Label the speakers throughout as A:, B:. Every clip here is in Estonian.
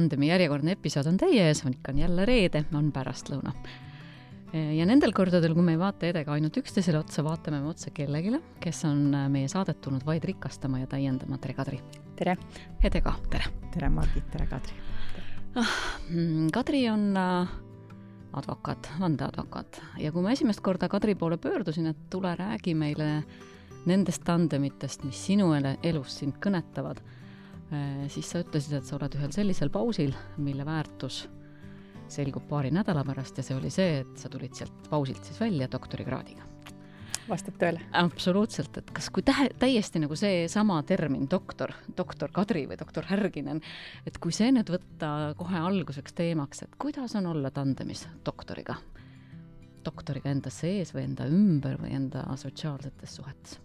A: Tandemi järjekordne episood on teie ees, on jälle reede, on pärastlõuna. Ja nendel kordadel, kui me ei vaata Edega ainult üksteisele otsa, vaatame me otsa kellegile, kes on meie saadet tulnud vaid rikastama ja täiendama. Tere, Kadri!
B: Tere!
A: Edega, tere!
B: Tere, Margit! Tere, Kadri!
A: Kadri on advokaat, vandeadvokaat. Ja kui ma esimest korda Kadri poole pöördusin, et tule räägi meile nendest tandemitest, mis sinu elus sind kõnetavad, siis sa ütlesid, et sa oled ühel sellisel pausil, mille väärtus selgub paari nädala pärast ja see oli see, et sa tulid sealt pausilt siis välja doktorikraadiga.
B: Vastab tõele.
A: Absoluutselt, et kas kui täiesti nagu see sama termin doktor Kadri või doktor Härginen, et kui see nüüd võtta kohe alguseks teemaks, et kuidas on olla tandemis doktoriga enda sees või enda ümber või enda sotsiaalsetes suhetes?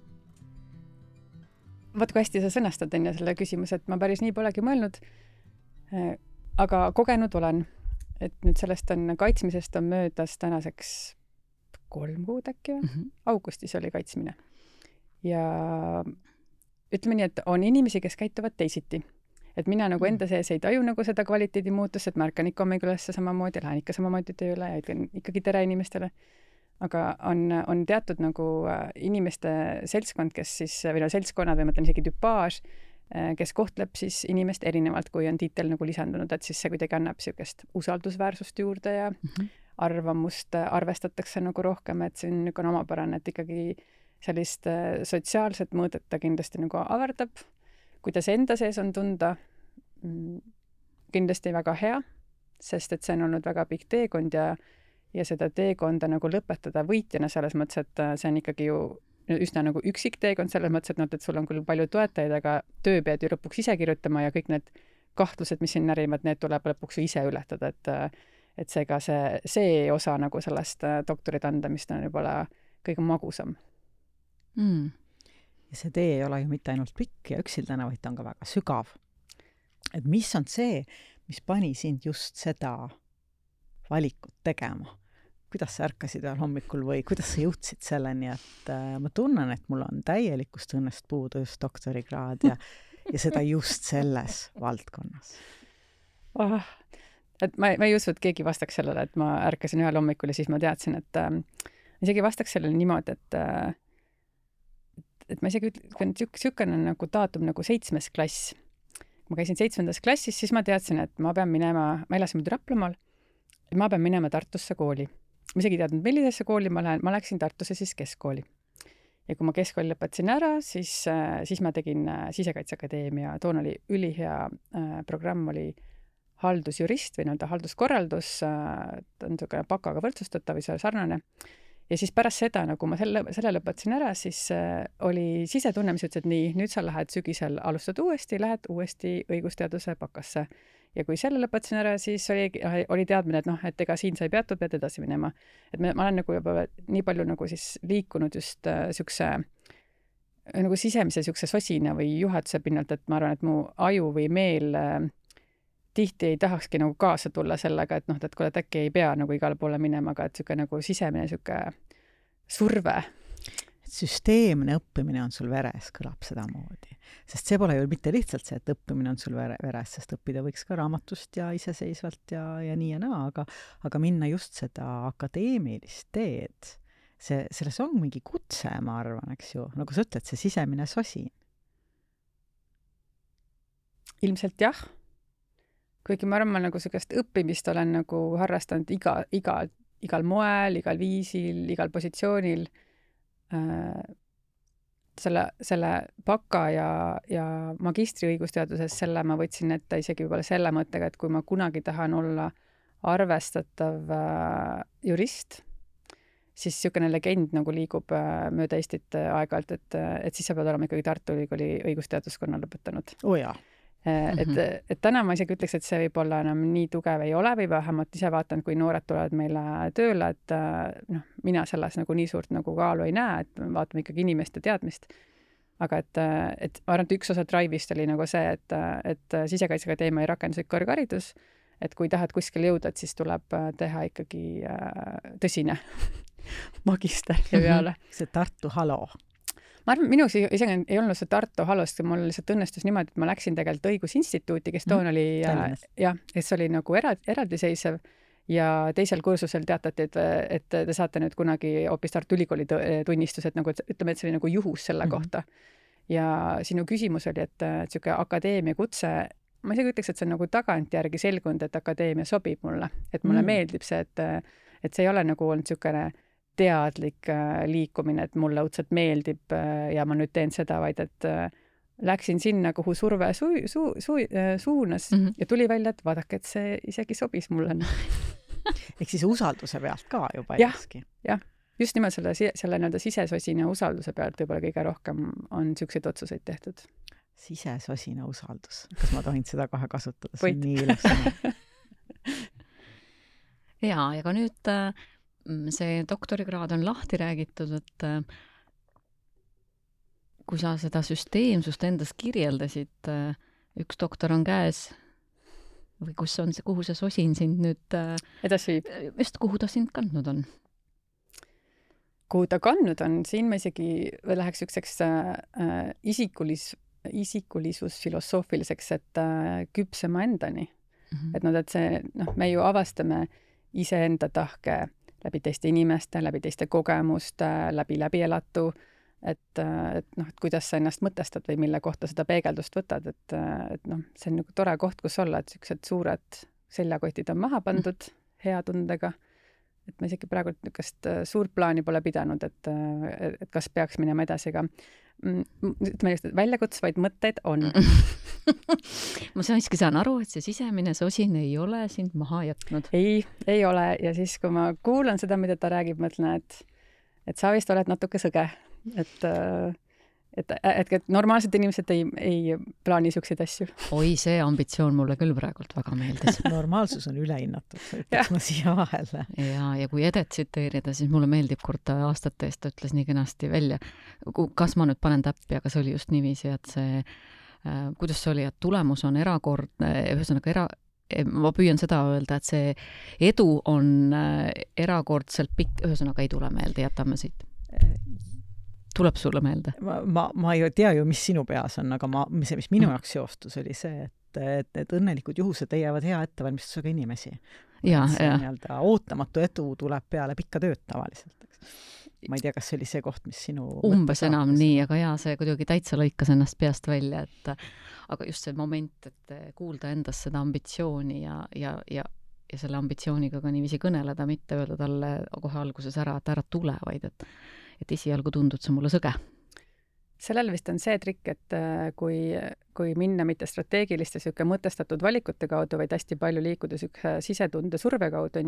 B: Vaat kui hästi sa sõnastad enne selle küsimuse, et ma päris nii polegi mõelnud, aga kogenud olen, et nüüd sellest kaitsmisest on möödas tänaseks 3 kuud äkki või? Augustis oli kaitsmine. Ja ütleme nii, et on inimesi, kes käituvad teisiti. Et mina nagu enda sees ei taju nagu seda kvaliteedi muutust, et märkan ikka hommikul samamoodi, lähen ikka samamoodi tööle ja ütlen ikkagi tere inimestele. Aga on teatud nagu inimeste seltskond, kes siis, või seltskonnad, või mõtlen isegi tüpaaž, kes kohtleb siis inimest erinevalt, kui on tiitel nagu lisandunud, et siis see kuidagi annab sellist usaldusväärsust juurde ja arvamust arvestatakse nagu rohkem, et see on omapärane, et ikkagi sellist sotsiaalset mõõdet ta kindlasti nagu avardab. Kuidas enda sees on tunda, kindlasti väga hea, sest et see on olnud väga pikk teekond ja seda teekonda nagu lõpetada võitjana selles mõttes, et see on ikkagi ju üsna nagu üksik teekond selles mõttes, et sul on küll palju toetajaid, aga töö pead ju lõpuks ise kirjutama ja kõik need kahtlused, mis siin närivad, need tuleb lõpuks ju ise ületada, et seega see osa nagu sellest doktorit andamist on juba kõige magusam.
C: Ja see tee ei ole ju mitte ainult pikk ja üksildane, vaid ta on ka väga sügav. Et mis on see, mis pani sind just seda valikut tegema? Kuidas sa ärkasid ühel hommikul või kuidas sa jõudsid selleni, et ma tunnen, et mul on täielikust õnnest puudu just doktorikraad ja seda just selles valdkonnas.
B: Et ma ei usu, et keegi vastaks sellele, et ma ärkasin ühel hommikul ja siis ma teadsin, et isegi vastaks sellele niimoodi, et ma isegi ütlen, et sükene nagu daatum nagu 7. klass. Kui ma käisin 7. klassis, siis ma teadsin, et ma pean minema, ma elasin muidu Raplamaal, ma pean minema Tartusse kooli. Ma isegi teadnud, millisesse kooli ma läksin Tartusse siis keskkooli. Ja kui ma keskkooli lõpetasin ära, siis ma tegin Sisekaitseakadeemia. Toon oli ülihea programm, oli haldusjurist või halduskorraldus, ta on niisugune bakaga võrdsustatav või sarnane. Ja siis pärast seda, nagu ma selle lõpetasin ära, siis oli sisetunne, mis ütles, et nii, nüüd sa lähed sügisel, alustad uuesti, lähed uuesti õigusteaduse bakasse. Ja kui selle lõpetasin ära, siis oli teadmine, et ega siin sa ei peatu, pead edasi minema. Et ma olen nagu juba nii palju nagu siis liikunud just sükse nagu sisemise sükse sosina või juhatuse pinnalt, et ma arvan, et mu aju või meel tihti ei tahakski nagu kaasa tulla sellega, et kui äkki ei pea nagu igale poole minema, aga et süke nagu sisemine süke surve.
C: Süsteemne õppimine on sul veres, kõlab sedamoodi. Sest see pole ju mitte lihtsalt see, et õppimine on sul veres, sest õppida võiks ka raamatust ja iseseisvalt ja nii ja naa, aga minna just seda akadeemilist teed. Selles on mingi kutse, ma arvan, eks ju, nagu sa ütled, see sisemine sosin.
B: Ilmselt jah. Kuigi ma arvan, ma nagu sellist õppimist olen nagu harrastanud igal moel, igal viisil, igal positsioonil. Selle baka ja magistri õigusteaduses selle ma võtsin ette isegi võib-olla selle mõttega, et kui ma kunagi tahan olla arvestatav jurist, siis niisugune legend nagu liigub mööda Eestit aeg-ajalt, et siis sa pead olema ikkagi Tartu Ülikooli õigusteaduskonna lõpetanud.
C: Jaa.
B: Et täna ma isegi ütleks, et see võib-olla enam nii tugev ei ole või vähemalt ise vaatan, kui noored tulevad meile tööle, et mina selles nagu nii suurt nagu kaalu ei näe, et vaatame ikkagi inimeste teadmist. Aga et ma arvan, et üks osa drive'ist oli nagu see, et Sisekaitseakadeemia ja rakenduslik kõrgharidus, et kui tahad kuskil jõuda, et siis tuleb teha ikkagi tõsine magister ja peale.
C: See Tartu halo.
B: ma arvan, minus isegi ei olnud see Tartu halvasti, mul lihtsalt õnnestus niimoodi, et ma läksin tegelikult õigusinstituuti, kes toon oli kes oli nagu eraldiseisev ja teisel kursusel teatati, et te saate nüüd kunagi hoopis Tartu Ülikooli tunnistused, nagu ütleme, et see oli nagu juhus selle kohta. Ja sinu küsimus oli, et siuke akadeemia kutse, ma isegi ütleks, et see on nagu tagantjärgi selgunud, et akadeemia sobib mulle, et mulle meeldib see, et see ei ole nagu olnud siukene teadlik liikumine, et mulle õudselt meeldib ja ma nüüd teen seda, vaid et läksin sinna, kuhu surve suunas ja tuli välja, et vaadake, et see isegi sobis mulle.
C: Ehk siis usalduse pealt ka juba
B: jäski. Jah, just nimelt selle nii-öelda sisesosina usalduse pealt võib-olla kõige rohkem on siukseid otsuseid tehtud.
C: Sisesosina usaldus. Kas ma tohin seda kohe kasutada? See on nii ilus.
A: Ja ka nüüd see doktorikraad on lahti räägitud, et kui sa seda süsteemsust endas kirjeldasid, üks doktor on käes või kuhu see sosin sind nüüd
B: edasi viib?
A: Just kuhu ta sind kandnud on?
B: Kuhu ta kandnud on, siin ma isegi läheks ükseks isikulisus filosoofiliseks, et küpsema endani. Et et see, me ju avastame iseenda tahke läbi teiste inimeste, läbi teiste kogemuste, läbi elatu, et kuidas sa ennast mõtestad või mille kohta seda peegeldust võtad, et see on nagu tore koht, kus olla, et siuksed suured seljakotid on maha pandud hea tundega, et ma isegi praegu niisugust suurt plaani pole pidanud, et kas peaks minema edasi, aga ütleme, väljakutsvaid mõtteid on.
A: Ma siiski saan aru, et see sisemine sosin ei ole sind maha jätnud.
B: Ei ole, ja siis kui ma kuulan seda, mida ta räägib, mõtlen, et sa vist oled natuke sõge, et normaalsed inimesed ei plaani siukseid asju.
A: Oi, see ambitsioon mulle küll praegult väga meeldis.
C: Normaalsus on ülehinnatud, ütleks ma siia vahele.
A: Ja kui Edet tsiteerida, siis mulle meeldib, kord ta aastate eest ütles nii kenasti välja. Kas ma nüüd panen täppi, aga see oli just niiviisi, et see kuidas see oli, et tulemus on erakordne, ühesõnaga ma püüan seda öelda, et see edu on erakordselt pikk, ühesõnaga ei tule meelde, jätame siit. Tuleb sulle meelde?
C: Ma ei tea ju, mis sinu peas on, aga mis minu jaoks seostus oli see, et õnnelikud juhused leiavad hea ettevalmistusega inimesi.
A: Ja.
C: Ootamatu edu tuleb peale pikka tööd tavaliselt. Ma ei tea, kas see oli see koht, mis sinu
A: umbes enam nii, aga see kuidagi täitsa lõikas ennast peast välja, aga just see moment, et kuulda endas seda ambitsiooni ja selle ambitsiooniga ka niiviisi kõneleda, mitte öelda talle kohe alguses ära, et ära tule, vaid et esialgu tundud see mulle sõge.
B: Sellel vist on see trikk, et kui minna mitte strateegiliste siuke mõtestatud valikute kaudu, vaid hästi palju liikuda siuke sisetunde surve kaudu,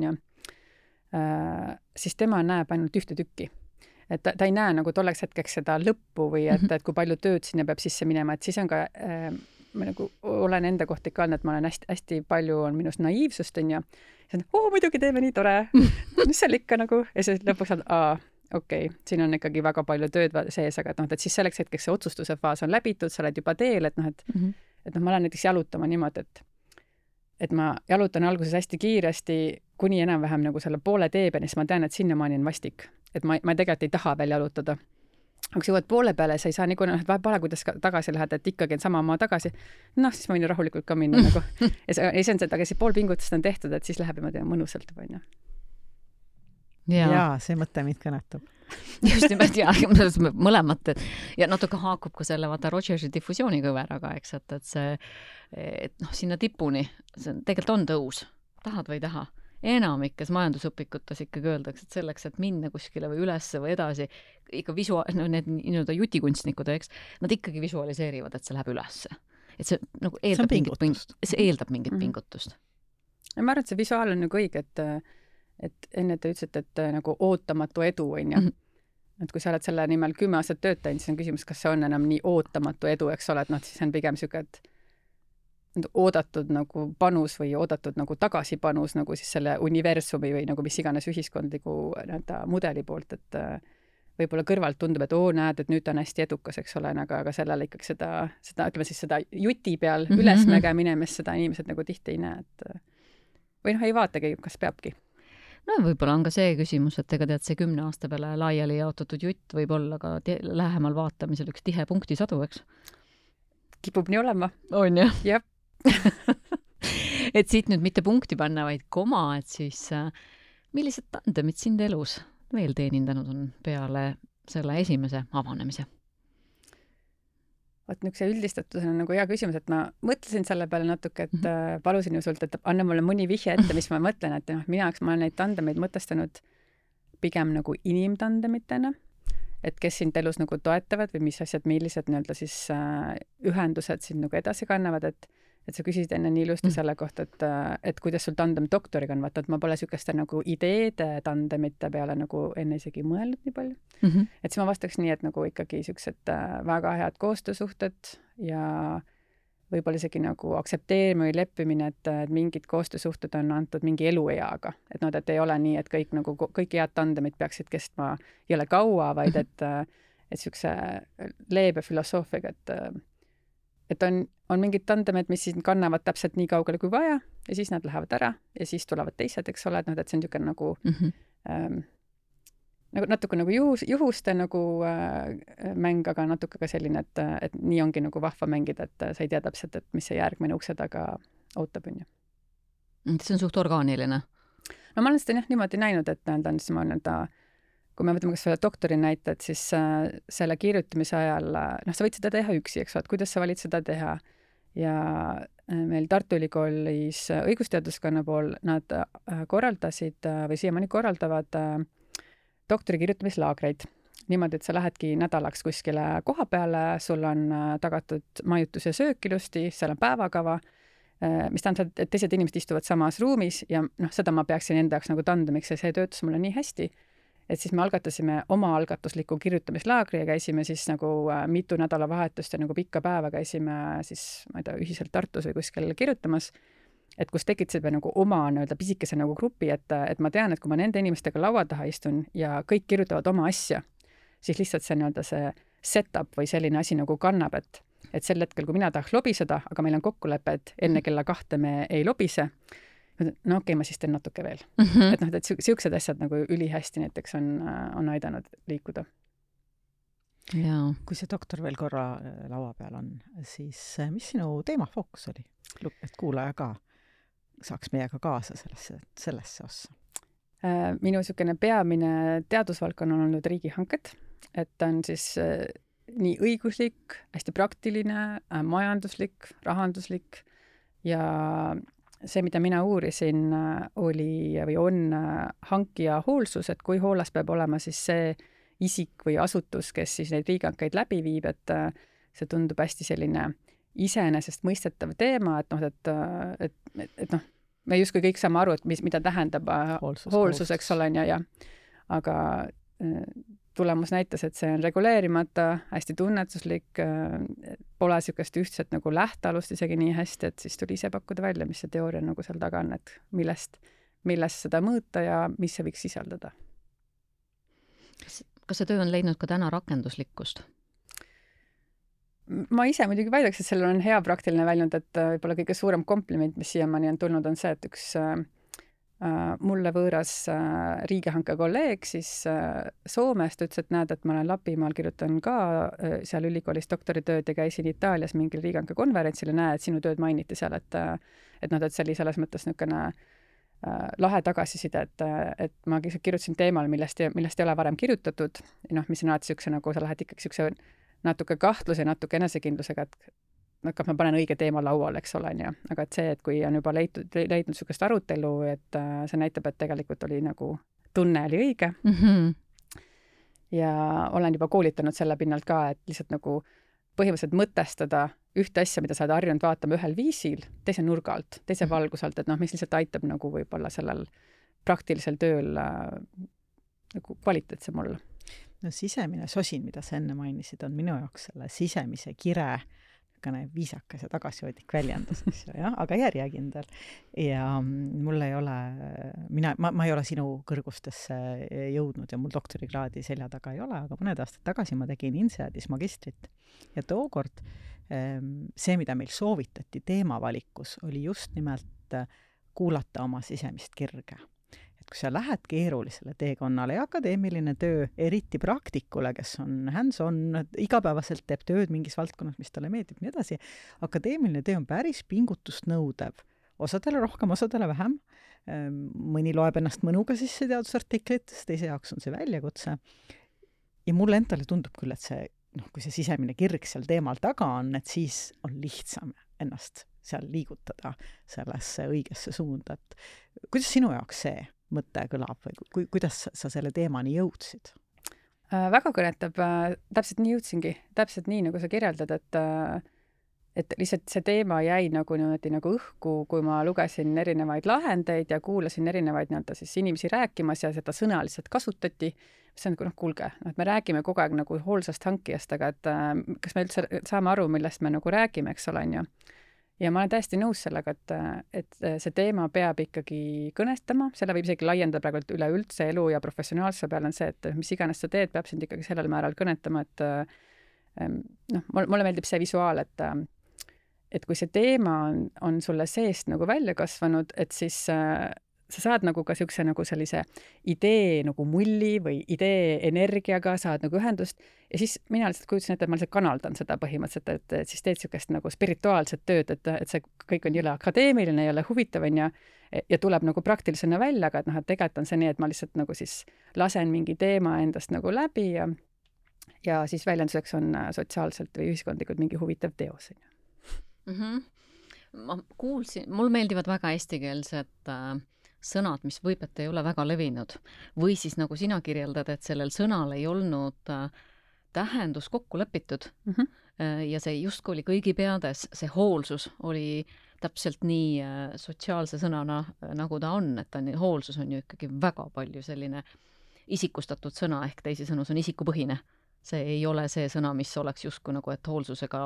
B: siis tema näeb ainult ühte tükki. Et ta ei näe nagu tolleks hetkeks seda lõppu või et kui palju tööd sinna peab sisse minema, et siis on ka, ma nagu olen enda kohta ikka olnud, et ma olen hästi palju on minust naiivsust, ja siis on, muidugi teeme nii tore, mis seal ikka nagu, ja siis lõpuks on, okei, siin on ikkagi väga palju tööd sees, aga et siis selleks hetkeks see otsustuse faas on läbitud, sa oled juba teel, et ma lähen näiteks jalutama niimoodi, et ma jalutan alguses hästi kiiresti, kuni enam-vähem nagu selle poole tee peale, siis ma tean, et sinnamaani on vastik. Et ma tegelikult ei taha veel jalutada. Aga kui jõuad poole peale, sa ei saa nagu pole, kuidas tagasi lähed, et ikkagi on sama maa tagasi. Siis ma võin rahulikult ka minna nagu. Ja see on see, aga see pool pingutust on tehtud, et siis läheb mõnusalt.
C: Ja see mõte mind kõnetab.
A: Just nimelt, mõlemat. Ja natuke haakub ka selle Rogersi diffusioonikõveraga, eks, et see, sinna tipuni, see tegelikult on tõus. Tahad või ei taha. Enamikes majandusõpikutes ikkagi öeldakse, et selleks, et minna kuskile või ülesse või edasi, ikka need nii-öelda jutikunstnikud, eks, nad ikkagi visualiseerivad, et see läheb ülesse. Et see nagu eeldab mingit pingutust.
B: Ja ma arvan, et see visuaal on nagu õige, et enne te ütlesite, et nagu ootamatu edu, et kui sa oled selle nimel 10 aastat tööd teinud, siis on küsimus, kas see on enam nii ootamatu edu, eks ole, et siis on pigem siuke, et oodatud nagu panus või oodatud nagu tagasipanus nagu siis selle universumi või nagu mis iganes ühiskondliku mudeli poolt, et võib-olla kõrvalt tundub, et näed, et nüüd ta on hästi edukas, eks ole, aga sellele ikkagi seda, ütleme siis seda juti peal ülesmäge minemas seda inimesed nagu tihti ei näe, et või ei vaatagi, kas peabki.
A: no võib-olla on ka see küsimus, et ega tead, see 10 aasta peale laiali jaotatud jutt võib olla ka lähemal vaatamisel üks tihe punktisadu, eks?
B: Kipub nii olema.
A: On jah?
B: Jah.
A: Et siit nüüd mitte punkti panna, vaid koma, et siis millised tandemid sind elus veel teenindanud on peale selle esimese avanemise?
B: Vaat niisuguse üldistatusena nagu hea küsimus, et ma mõtlesin selle peale natuke, et palusin ju sult, et anna mulle mõni vihje ette, mis ma mõtlen, et mina olen neid tandemeid mõtestanud pigem nagu inimtandemitena, et kes sind elus nagu toetavad või mis asjad, millised nii-öelda siis ühendused sind nagu edasi kannavad, et sa küsisid enne nii ilusti selle kohta, et kuidas sul tandem doktoriga on, vaata, et ma pole niisuguste nagu ideede tandemite peale nagu enne isegi mõelnud nii palju. Et siis ma vastaks nii, et nagu ikkagi niisugused väga head koostöösuhted ja võib-olla isegi nagu aktsepteerimine või leppimine, et mingid koostöösuhted on antud mingi elueaga. Et et ei ole nii, et kõik head tandemid peaksid kestma ei ole kaua, vaid et niisuguse leebe filosoofiaga, et on mingid tandemed, mis siis kannavad täpselt nii kaugele kui vaja ja siis nad lähevad ära ja siis tulevad teised, eks ole, et et see on niisugune nagu natuke nagu juhuste nagu mäng, aga natuke ka selline, et nii ongi nagu vahva mängida, et sa ei tea täpselt, et mis see järgmine ukse taga ootab, on ju.
A: See on suht orgaaniline?
B: No ma olen seda niimoodi näinud, et kui me võtame kas selle doktori näite, et siis selle kirjutamise ajal, sa võid seda teha üksi, eks ole, et kuidas sa valid seda teha. Ja meil Tartu Ülikoolis õigusteaduskonna pool nad korraldasid või siiamaani korraldavad doktori kirjutamislaagreid. Niimoodi, et sa lähedki nädalaks kuskile koha peale, sul on tagatud majutus ja söök ilusti, seal on päevakava, mis tähendab, et teised inimesed istuvad samas ruumis ja seda ma peaksin enda jaoks nagu tandemiks ja see töötas mulle nii hästi. Et siis me algatasime oma algatusliku kirjutamislaagri ja käisime siis nagu mitu nädalavahetust ja nagu pikka päeva käisime siis, ma ei tea, ühiselt Tartus või kuskil kirjutamas, et kus tekitasime nagu oma nii-öelda pisikese nagu grupi, et ma tean, et kui ma nende inimestega laua taha istun ja kõik kirjutavad oma asja, siis lihtsalt see nii-öelda see setup või selline asi nagu kannab, et sel hetkel, kui mina tahaks lobiseda, aga meil on kokkulepe, et enne kella 2 me ei lobise, no okei, ma siis teen natuke veel. Et siuksed asjad nagu ülihästi näiteks on aidanud liikuda.
A: Jaa.
C: Kui see doktor veel korra laua peal on, siis mis sinu teemafookus oli? Et kuulaja ka saaks meiega kaasa sellesse ossa.
B: Minu niisugune peamine teadusvaldkonna on olnud riigihanked, et on siis nii õiguslik, hästi praktiline, majanduslik, rahanduslik ja see, mida mina uurisin, oli või on hankija hoolsus, et kui hoolas peab olema siis see isik või asutus, kes siis neid riigihankeid läbi viib, et see tundub hästi selline iseenesest mõistetav teema, et me justkui kõik saame aru, et mida tähendab hoolsus, eks ole, ja aga tulemus näitas, et see on reguleerimata, hästi tunnetuslik, pole niisugust ühtset nagu lähtealust isegi nii hästi, et siis tuli ise pakkuda välja, mis see teooria nagu seal taga on, et millest seda mõõta ja mis see võiks sisaldada.
A: Kas see töö on leidnud ka täna rakenduslikkust?
B: Ma ise muidugi väidaks, et sellel on hea praktiline väljund, et võib-olla kõige suurem kompliment, mis siiamaani on tulnud, on see, et üks mulle võõras riigihanke kolleeg siis Soomest ütles, et näed, et ma olen Lapimaal, kirjutan ka seal ülikoolis doktoritööd ja käisin Itaalias mingil riigihanke konverentsil ja näe, et sinu tööd mainiti seal, et see oli selles mõttes niisugune lahe tagasiside, et ma kirjutasin teemal, millest ei ole varem kirjutatud, mis on alati niisuguse, nagu sa lähed ikkagi niisuguse natuke kahtluse, natuke enesekindlusega, et kas ma panen õige teema lauale, eks ole, aga et see, et kui on juba leidnud niisugust arutelu, et see näitab, et tegelikult oli nagu tunne oli õige. Ja olen juba koolitanud selle pinnalt ka, et lihtsalt nagu põhimõtteliselt mõtestada ühte asja, mida sa oled harjunud vaatama ühel viisil, teise nurga alt, teise valgusalt, et mis lihtsalt aitab nagu võib-olla sellel praktilisel tööl nagu kvaliteetsem olla.
C: No sisemine sosin, mida sa enne mainisid, on minu jaoks selle sisemise kire viisakas ja tagasihoidlik väljendus, aga järjekindel. Ja mul ei ole, ma ei ole sinu kõrgustesse jõudnud ja mul doktorikraadi selja taga ei ole, aga mõned aastad tagasi ma tegin INSEADis magistrit ja tookord see, mida meil soovitati teemavalikus, oli just nimelt kuulata oma sisemist kirge. Et kui sa lähed keerulisele teekonnale ja akadeemiline töö, eriti praktikule, kes on hands-on, igapäevaselt teeb tööd mingis valdkonnas, mis talle meeldib, nii edasi, akadeemiline töö on päris pingutust nõudev. Osadele rohkem, osadele vähem. Mõni loeb ennast mõnuga sisse teadusartiklit, teise jaoks on see väljakutse. Ja mulle endale tundub küll, et see, kui see sisemine kirg seal teemal taga on, et siis on lihtsam ennast seal liigutada sellesse õigesse suunda. Et kuidas sinu jaoks see mõte kõlab või kuidas sa selle teemani jõudsid?
B: Väga kõnetab, täpselt nii jõudsingi, täpselt nii, nagu sa kirjeldad, et lihtsalt see teema jäi nagu õhku, kui ma lugesin erinevaid lahendeid ja kuulasin erinevaid siis inimesi rääkimas ja seda sõna lihtsalt kasutati. See on kuulge, et me räägime kogu aeg nagu hoolsast hankijast, aga et kas me üldse saame aru, millest me nagu räägime, eks ole, on ju. Ja ma olen täiesti nõus sellega, et see teema peab ikkagi kõnestama, selle võib isegi laiendada praegu üle üldse elu ja professionaalse peale on see, et mis iganes sa teed, peab sind ikkagi sellel määral kõnetama, et mulle meeldib see visuaal, et kui see teema on sulle seest nagu välja kasvanud, et siis sa saad nagu ka sellise idee nagu mulli või idee energiaga saad nagu ühendust ja siis mina lihtsalt kujutasin ette, et ma lihtsalt kanaldan seda põhimõtteliselt, et siis teed niisugust nagu spirituaalset tööd, et see kõik on jõle akadeemiline, jõle huvitav on ja tuleb nagu praktilisena välja, aga et tegelikult on see nii, et ma lihtsalt nagu siis lasen mingi teema endast nagu läbi ja siis väljenduseks on sotsiaalselt või ühiskondlikult mingi huvitav teos.
A: Ma kuulsin, mul meeldivad väga eestikeelsed sõnad, mis võib, et ei ole väga levinud. Või siis nagu sina kirjeldad, et sellel sõnal ei olnud tähendus kokku lepitud. Ja see justkui oli kõigi peades, see hoolsus oli täpselt nii sotsiaalse sõnana, nagu ta on, et hoolsus on ju ikkagi väga palju selline isikustatud sõna, ehk teisisõnu, see on isikupõhine. See ei ole see sõna, mis oleks justkui nagu, et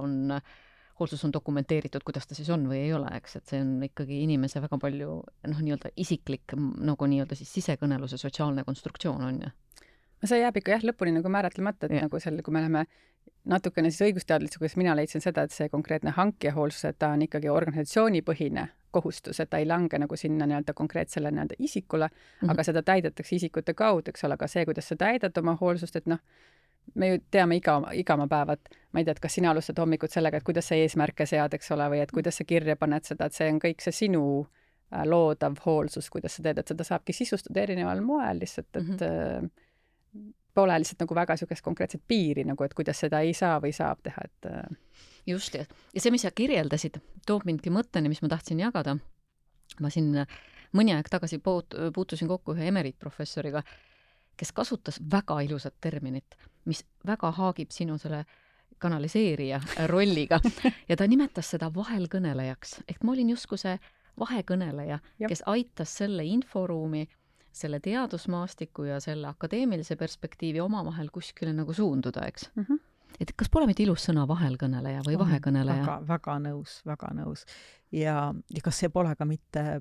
A: hoolsus on dokumenteeritud, kuidas ta siis on või ei ole, eks, et see on ikkagi inimese väga palju nii-öelda isiklik, nagu nii-öelda siis sisekõneluse sotsiaalne konstruktsioon on ju.
B: See jääb ikka lõpuni nagu määratlemata, et nagu selle, kui me läheme natukene siis õigusteadlise, kuidas mina leidsin seda, et see konkreetne hankijahoolsus, et ta on ikkagi organisatsioonipõhine kohustus, et ta ei lange nagu sinna nii-öelda konkreetsele nii-öelda isikule, aga seda täidetakse isikute kaudu, eks ole, aga see, kuidas sa täidad oma hoolsust, et me ju teame igamapäevad, ma ei tea, et kas sina alustad hommikut sellega, et kuidas sa eesmärke sead, eks ole, või et kuidas sa kirja paned seda, et see on kõik see sinu loodav hoolsus, kuidas sa teed, et seda saabki sisustada erineval moel lihtsalt, et pole lihtsalt nagu väga niisugust konkreetset piiri, nagu et kuidas seda ei saa või saab teha, et
A: just, ja see, mis sa kirjeldasid, toob mindki mõtteni, mis ma tahtsin jagada. Ma siin mõni aeg tagasi puutusin kokku ühe emeritprofessoriga, kes kasutas väga ilusat terminit, mis väga haagib sinu selle kanaliseerija rolliga ja ta nimetas seda vahelkõnelejaks. Ehk ma olin justkui see vahekõneleja, kes aitas selle inforuumi, selle teadusmaastiku ja selle akadeemilise perspektiivi omavahel kuskile nagu suunduda, eks. Et kas pole mitte ilus sõna vahelkõneleja või vahekõneleja?
C: Väga nõus, väga nõus. Ja kas see pole ka mitte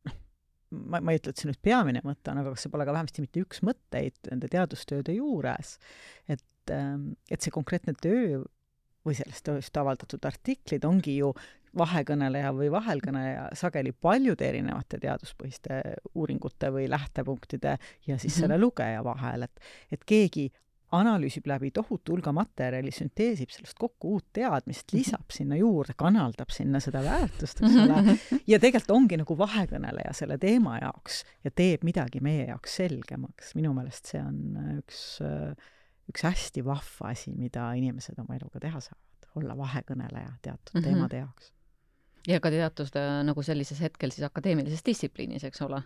C: ma ei ütle, et see nüüd peamine mõte on, aga kas see pole ka vähemasti mitte üks mõtteid nende teadustööde juures, et see konkreetne töö või sellest tööst avaldatud artiklid ongi ju vahekõneleja või vahelkõneleja sageli paljude erinevate teaduspõhiste uuringute või lähtepunktide ja siis selle lugeja vahel, et keegi analüüsib läbi tohutu hulga materjali, sünteesib sellest kokku uut teadmist, lisab sinna juurde, kanaldab sinna seda väärtust, eks ole. Ja tegelikult ongi nagu vahekõneleja selle teema jaoks ja teeb midagi meie jaoks selgemaks. Minu meelest see on üks hästi vahva asi, mida inimesed oma eluga teha saavad. Olla vahekõneleja teatud teemade jaoks.
A: Ja ka teatud nagu sellises hetkel siis akadeemilises distsipliinis, eks ole?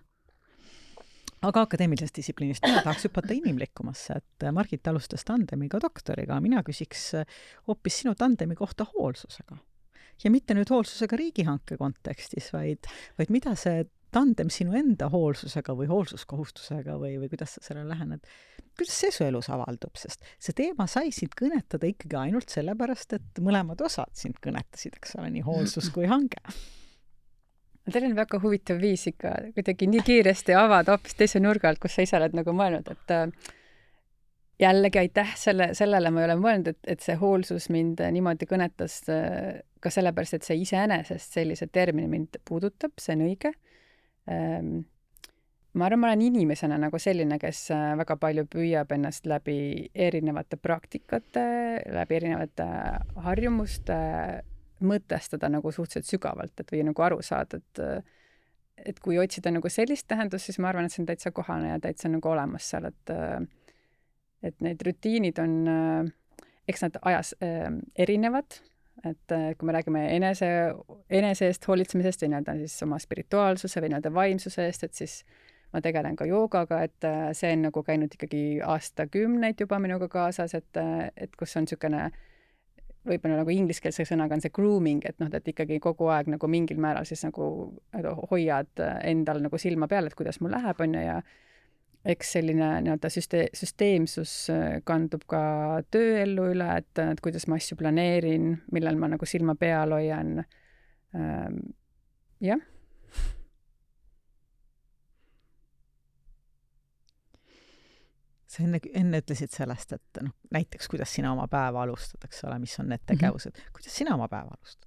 C: Aga akadeemilisest distsipliinist mina tahaks hüpata inimlikumasse, et Margit alustas tandemiga doktoriga, mina küsiks hoopis sinu tandemi kohta hoolsusega. Ja mitte nüüd hoolsusega riigihanke kontekstis, vaid mida see tandem sinu enda hoolsusega või hoolsuskohustusega või kuidas sa sellele lähened, kuidas see su elus avaldub, sest see teema sai sind kõnetada ikkagi ainult sellepärast, et mõlemad osad sind kõnetasid, eks ole, nii hoolsus kui hange.
B: Teil on väga huvitav viis ikka kuidagi nii kiiresti avada hoopis teise nurga alt, kus sa ise oled nagu mõelnud, et jällegi aitäh sellele ma ei ole mõelnud, et see hoolsus mind niimoodi kõnetas ka sellepärast, et see iseenesest sellise termini mind puudutab, see on õige. ma arvan, ma olen inimesena nagu selline, kes väga palju püüab ennast läbi erinevate praktikate, läbi erinevate harjumuste mõtestada nagu suhteliselt sügavalt, et või nagu aru saada, et kui otsida nagu sellist tähendust, siis ma arvan, et see on täitsa kohane ja täitsa nagu olemas seal, et need rutiinid on, eks nad ajas erinevad, et kui me räägime enese eest hoolitsemisest või nii-öelda siis oma spirituaalsuse või nii-öelda vaimsuse eest, et siis ma tegelen ka joogaga, et see on nagu käinud ikkagi aastakümneid juba minuga kaasas, et kus on niisugune võib-olla nagu ingliskeelse sõnaga on see grooming, et noh, et ikkagi kogu aeg nagu mingil määral siis nagu hoiad endal nagu silma peal, et kuidas mul läheb, on ju, ja eks selline nii-öelda süsteemsus kandub ka tööellu üle, et kuidas ma asju planeerin, millal ma nagu silma peal hoian. Jah.
C: Sa enne ütlesid sellest, et noh, näiteks kuidas sina oma päeva alustad, eks ole, mis on need tegevused. Kuidas sina oma päeva alustad?